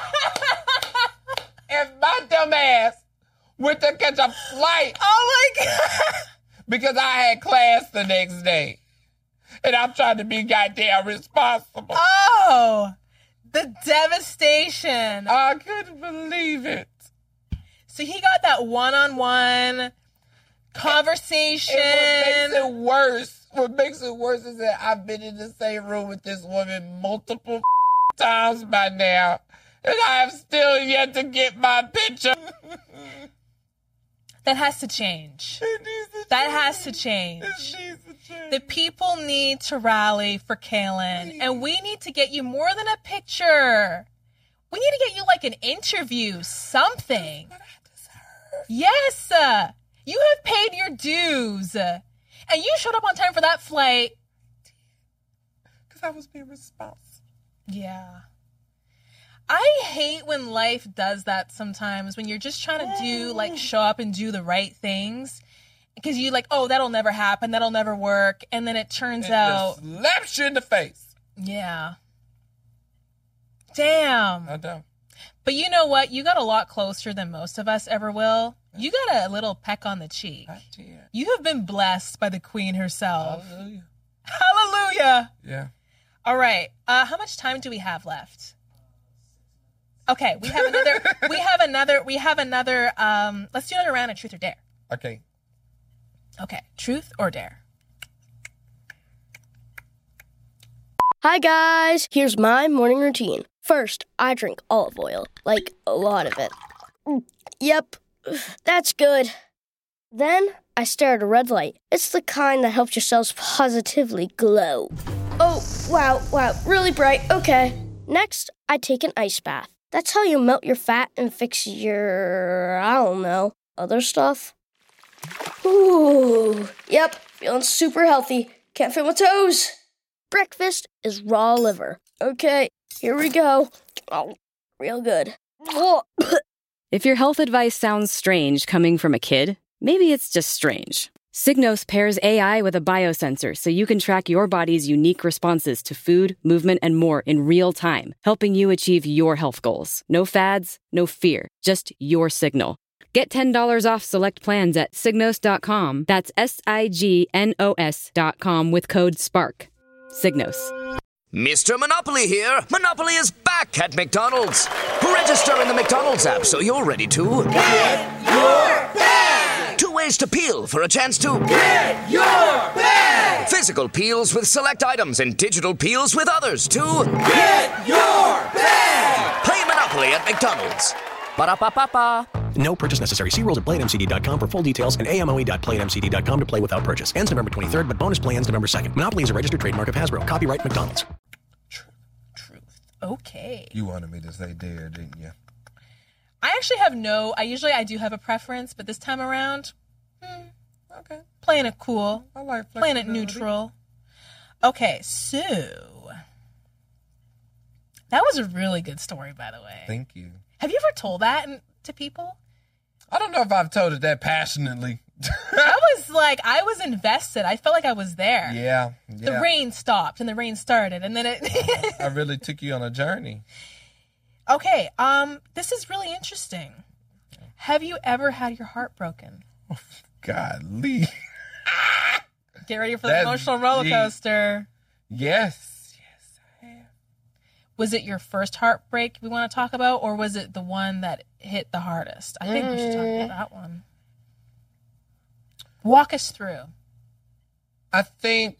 And my dumb ass went to catch a flight. Oh, my God. Because I had class the next day. And I'm trying to be goddamn responsible. Oh, the devastation. I couldn't believe it. So he got that one-on-one conversation. And what makes it worse is that I've been in the same room with this woman multiple times by now. And I have still yet to get my picture. That has to change. That has to change. The people need to rally for Kaylin, and we need to get you more than a picture. We need to get you like an interview, something. Yes, you have paid your dues, and you showed up on time for that flight. Because I was being responsible. Yeah. I hate when life does that sometimes, when you're just trying to show up and do the right things. Because you're like, oh, that'll never happen. That'll never work. And then it turns out... It slaps you in the face. Yeah. Damn. I know. But you know what? You got a lot closer than most of us ever will. You got a little peck on the cheek. I did. You have been blessed by the queen herself. Hallelujah. Hallelujah. Yeah. All right. How much time do we have left? Okay, we have another, let's do another round of truth or dare. Okay. Okay, truth or dare? Hi guys, here's my morning routine. First, I drink olive oil, like a lot of it. Yep, that's good. Then, I stare at a red light. It's the kind that helps your cells positively glow. Oh, wow, really bright, okay. Next, I take an ice bath. That's how you melt your fat and fix your, I don't know, other stuff. Ooh, yep, feeling super healthy. Can't feel my toes. Breakfast is raw liver. Okay, here we go. Oh, real good. If your health advice sounds strange coming from a kid, maybe it's just strange. Signos pairs AI with a biosensor so you can track your body's unique responses to food, movement, and more in real time, helping you achieve your health goals. No fads, no fear, just your signal. Get $10 off select plans at Signos.com. That's Signos.com with code SPARK. Signos. Mr. Monopoly here. Monopoly is back at McDonald's. Register in the McDonald's app so you're ready to get your bag. 2 ways to peel for a chance to get your bag. Physical peels with select items and digital peels with others to get your bag. Play Monopoly at McDonald's. Ba-da-ba-ba-ba. No purchase necessary. See rules at PlayMCD.com for full details and AMOE.PlayMCD.com to play without purchase. Ends November 23rd, but bonus play ends November 2nd. Monopoly is a registered trademark of Hasbro. Copyright McDonald's. Truth. Okay. You wanted me to say dare, didn't you? I actually have I do have a preference, but this time around, Okay. playing it cool. I like playing it flexibility. neutral. Okay, so that was a really good story, by the way. Thank you. Have you ever told that to people? I don't know if I've told it that passionately. I was invested. I felt like I was there. Yeah. The rain stopped and the rain started, and then it. I really took you on a journey. Okay, this is really interesting. Have you ever had your heart broken? Golly. Get ready for the emotional roller coaster. Yes, I have. Was it your first heartbreak we want to talk about, or was it the one that hit the hardest? I think we should talk about that one. Walk us through. I think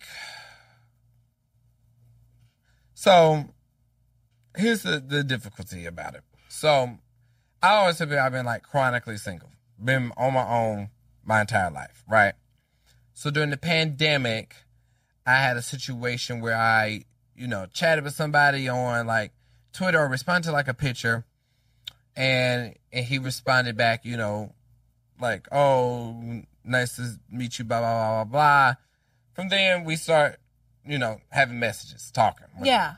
so. Here's the difficulty about it. So I always have I've been like chronically single, been on my own my entire life, right? So during the pandemic, I had a situation where I, chatted with somebody on like Twitter or responded to like a picture, and he responded back, like, oh, nice to meet you, blah, blah, blah, blah, blah. From then we start, having messages, talking. Yeah.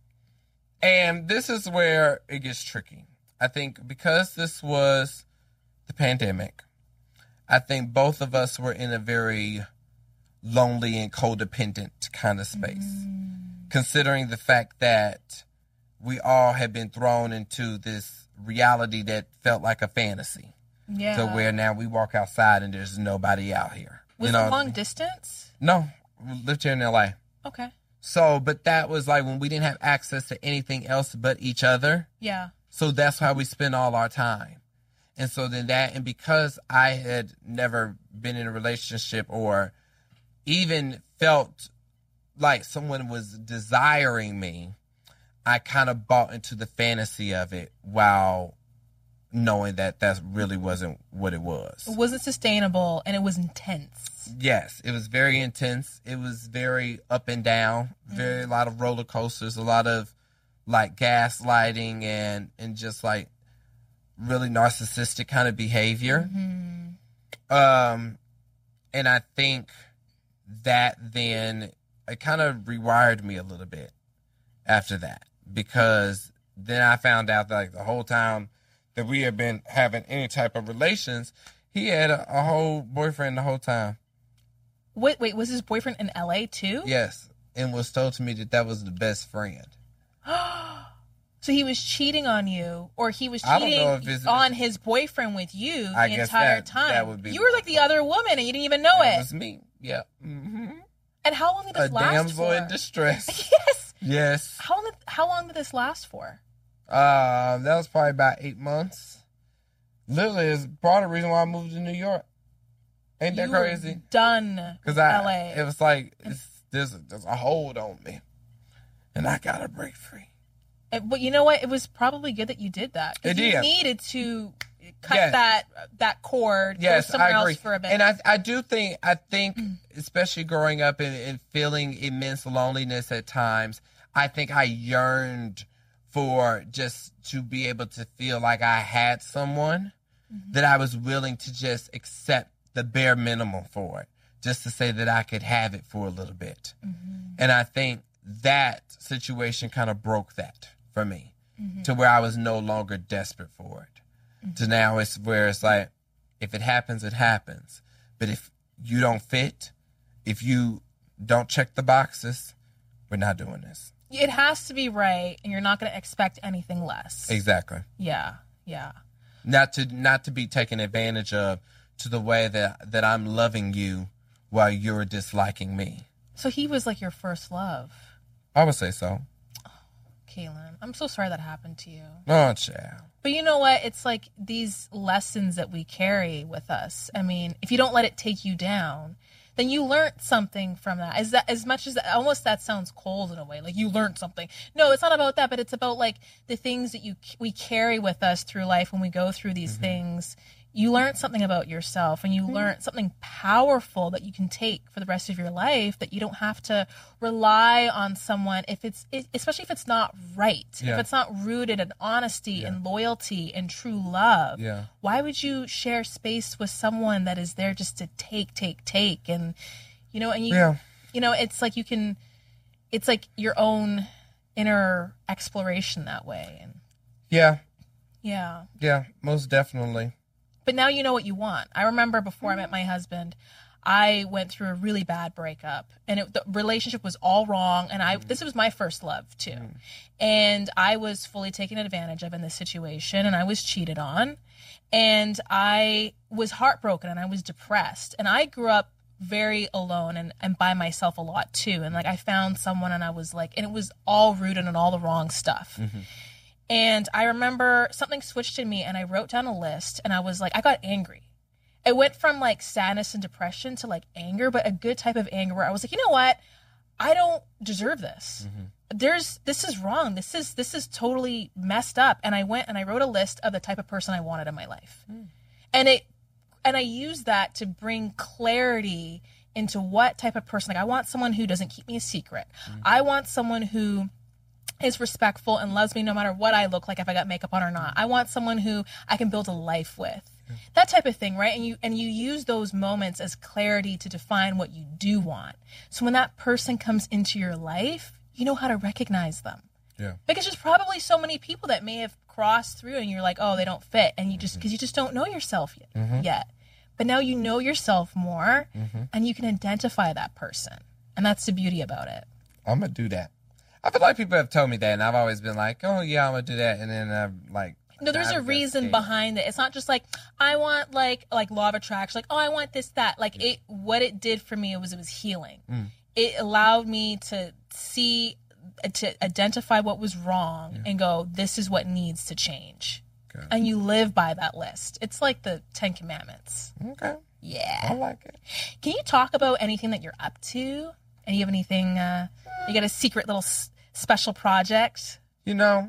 And this is where it gets tricky. I think because this was the pandemic, I think both of us were in a very lonely and codependent kind of space. Considering the fact that we all had been thrown into this reality that felt like a fantasy. Yeah. So where now we walk outside and there's nobody out here. Was it long distance? No. We lived here in LA. Okay. So, but that was like when we didn't have access to anything else but each other. Yeah. So that's how we spend all our time. And so then and because I had never been in a relationship or even felt like someone was desiring me, I kind of bought into the fantasy of it while knowing that really wasn't what it was. It wasn't sustainable, and it was intense. Yes, it was very intense. It was very up and down, a lot of roller coasters, a lot of like gaslighting and just like really narcissistic kind of behavior. And I think that then it kind of rewired me a little bit after that, because then I found out that like the whole time that we had been having any type of relations, he had a whole boyfriend the whole time. Wait, was his boyfriend in LA too? Yes, and was told to me that was the best friend. So he was cheating on you, or he was I don't cheating know if it's- on his boyfriend with you I the guess entire that time. would be You were like the other woman, and you didn't even know It it. was me. Yeah. Mm-hmm. And how long did this A last damsel for? in distress. Yes. Yes. How long did this last for? That was probably about 8 months. Literally, is part of the reason why I moved to New York. Ain't that You were crazy? done with Because LA. it was like there's a hold on me, and I gotta break free. But you know what? It was probably good that you did that. 'Cause It you did. needed to cut Yes. that cord. Yes, go somewhere I agree. else for a bit. And I think, especially growing up and feeling immense loneliness at times, I think I yearned for just to be able to feel like I had someone that I was willing to just accept the bare minimum for it, just to say that I could have it for a little bit. And I think that situation kind of broke that for me to where I was no longer desperate for it. to now it's where it's like, if it happens, it happens. But if you don't fit, if you don't check the boxes, we're not doing this. It has to be right, and you're not going to expect anything less. Exactly. Yeah, yeah. Not to be taken advantage of to the way that I'm loving you while you're disliking me. So he was like your first love. I would say so. Kaylin, I'm so sorry that happened to you. Oh, child. But you know what? It's like these lessons that we carry with us. I mean, if you don't let it take you down, then you learned something from that. Is that as much as almost that sounds cold in a way, like you learned something. No, it's not about that, but it's about like the things that we carry with us through life when we go through these things. You learn something about yourself, and you learn something powerful that you can take for the rest of your life, that you don't have to rely on someone especially if it's not right, if it's not rooted in honesty and loyalty and true love. Yeah. Why would you share space with someone that is there just to take? And, you know, and you know, it's like it's like your own inner exploration that way. And Yeah, most definitely. But now you know what you want. I remember before I met my husband, I went through a really bad breakup, and the relationship was all wrong. And this was my first love too. And I was fully taken advantage of in this situation, and I was cheated on, and I was heartbroken, and I was depressed. And I grew up very alone and by myself a lot too. And like I found someone, and I was like, and it was all rooted in all the wrong stuff. And I remember something switched in me, and I wrote down a list, and I was like, I got angry. It went from like sadness and depression to like anger, but a good type of anger where I was like, you know what? I don't deserve this. This is wrong. This is totally messed up. And I went and I wrote a list of the type of person I wanted in my life. And I used that to bring clarity into what type of person. Like I want someone who doesn't keep me a secret. I want someone who is respectful and loves me no matter what I look like, if I got makeup on or not. I want someone who I can build a life with. That type of thing, right? And you use those moments as clarity to define what you do want. So when that person comes into your life, you know how to recognize them. Yeah. Because there's probably so many people that may have crossed through, and you're like, oh, they don't fit. And you just, because you just don't know yourself yet. But now you know yourself more, and you can identify that person. And that's the beauty about it. I'm going to do that. I feel like people have told me that, and I've always been like, oh, yeah, I'm going to do that. And then I'm like... No, there's a reason behind it. It's not just like, I want like law of attraction, like, oh, I want this, that. Like what it did for me was it was healing. It allowed me to identify what was wrong and go, this is what needs to change. Okay. And you live by that list. It's like the 10 Commandments. Okay. Yeah. I like it. Can you talk about anything that you're up to? And you have anything, you got a secret little special project? You know,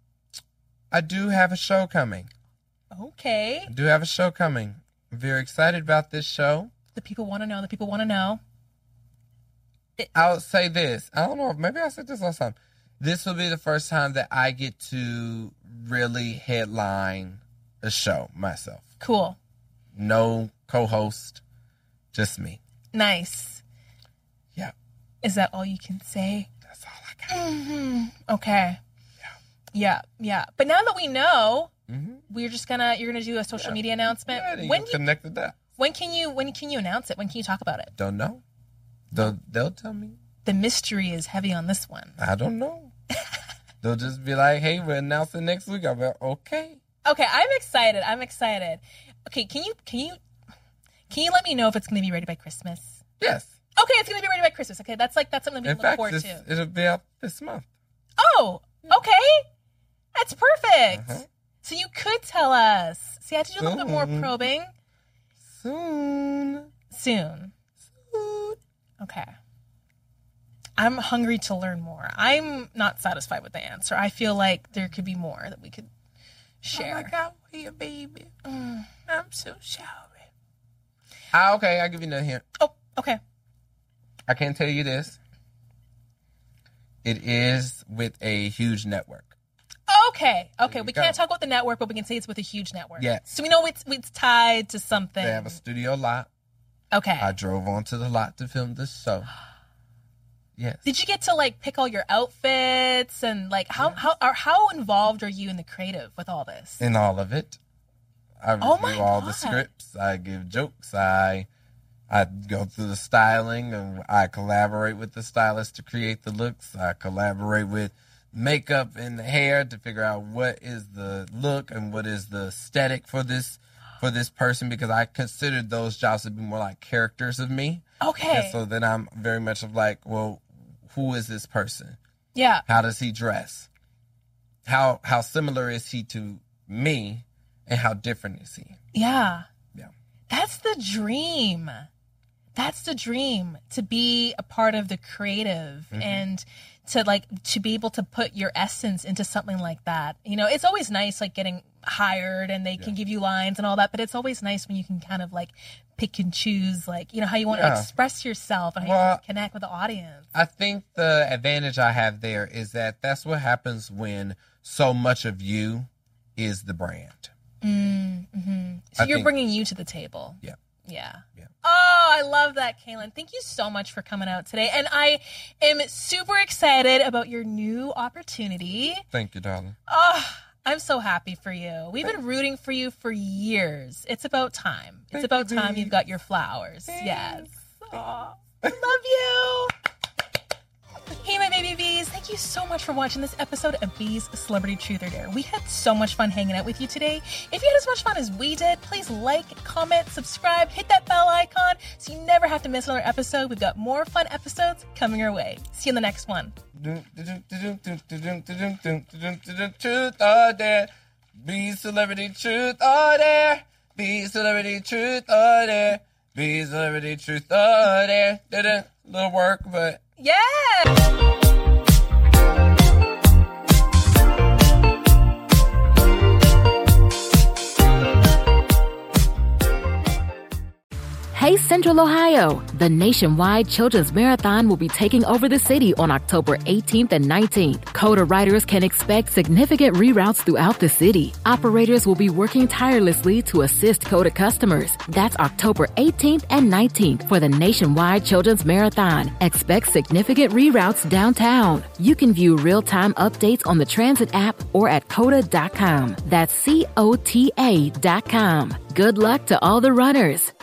I do have a show coming. Okay. I do have a show coming. I'm very excited about this show. The people want to know. I'll say this. I don't know. Maybe I said this last time. This will be the first time that I get to really headline a show myself. Cool. No co-host. Just me. Nice. Yeah. Is that all you can say? That's all I got. Okay. Yeah. But now that we know, you're gonna do a social media announcement. Yeah, when connected that. When can you announce it? When can you talk about it? Don't know. They'll tell me. The mystery is heavy on this one. I don't know. They'll just be like, hey, we're announcing next week. I'll be like, okay. Okay, I'm excited. Okay, can you let me know if it's gonna be ready by Christmas? Yes. Okay, it's gonna be ready by Christmas. Okay, that's something we can look forward to. It'll be out this month. Oh, okay. That's perfect. So you could tell us. See, I have to do a little bit more probing. Soon. Okay. I'm hungry to learn more. I'm not satisfied with the answer. I feel like there could be more that we could share. Oh my God, here, baby. I'm so sorry. Okay, I'll give you another hint. Oh, okay. I can't tell you this. It is with a huge network. Okay. We can't talk about the network, but we can say it's with a huge network. Yes. So we know it's tied to something. They have a studio lot. Okay. I drove onto the lot to film this show. Yes. Did you get to pick all your outfits and how involved are you in the creative with all this? In all of it. I review all the scripts. I give jokes. I go through the styling, and I collaborate with the stylist to create the looks. I collaborate with makeup and the hair to figure out what is the look and what is the aesthetic for this person, because I considered those jobs to be more like characters of me. Okay. And so then I'm very much of like, well, who is this person? Yeah. How does he dress? How similar is he to me, and how different is he? Yeah. Yeah. That's the dream. That's the dream, to be a part of the creative and to be able to put your essence into something like that. You know, it's always nice like getting hired and they can give you lines and all that, but it's always nice when you can kind of like pick and choose, like, you know, how you want to express yourself and how you want to connect with the audience. I think the advantage I have there is that that's what happens when so much of you is the brand. So you're bringing you to the table. Yeah. Yeah. Oh, I love that, Kaylin. Thank you so much for coming out today. And I am super excited about your new opportunity. Thank you, darling. Oh, I'm so happy for you. We've been rooting for you for years. It's about time. It's about time you've got your flowers. Yes. Oh, I love you. Hey, my baby bees. Thank you so much for watching this episode of Bees Celebrity Truth or Dare. We had so much fun hanging out with you today. If you had as much fun as we did, please like, comment, subscribe, hit that bell icon so you never have to miss another episode. We've got more fun episodes coming your way. See you in the next one. Truth or dare. Be celebrity truth or dare. Be celebrity truth or dare. Be celebrity truth or dare. Little work, but yeah. Hey Central Ohio! The nationwide Children's Marathon will be taking over the city on October 18th and 19th. CODA riders can expect significant reroutes throughout the city. Operators will be working tirelessly to assist CODA customers. That's October 18th and 19th for the nationwide Children's Marathon. Expect significant reroutes downtown. You can view real-time updates on the Transit app or at CODA.com. That's COTA.com. Good luck to all the runners.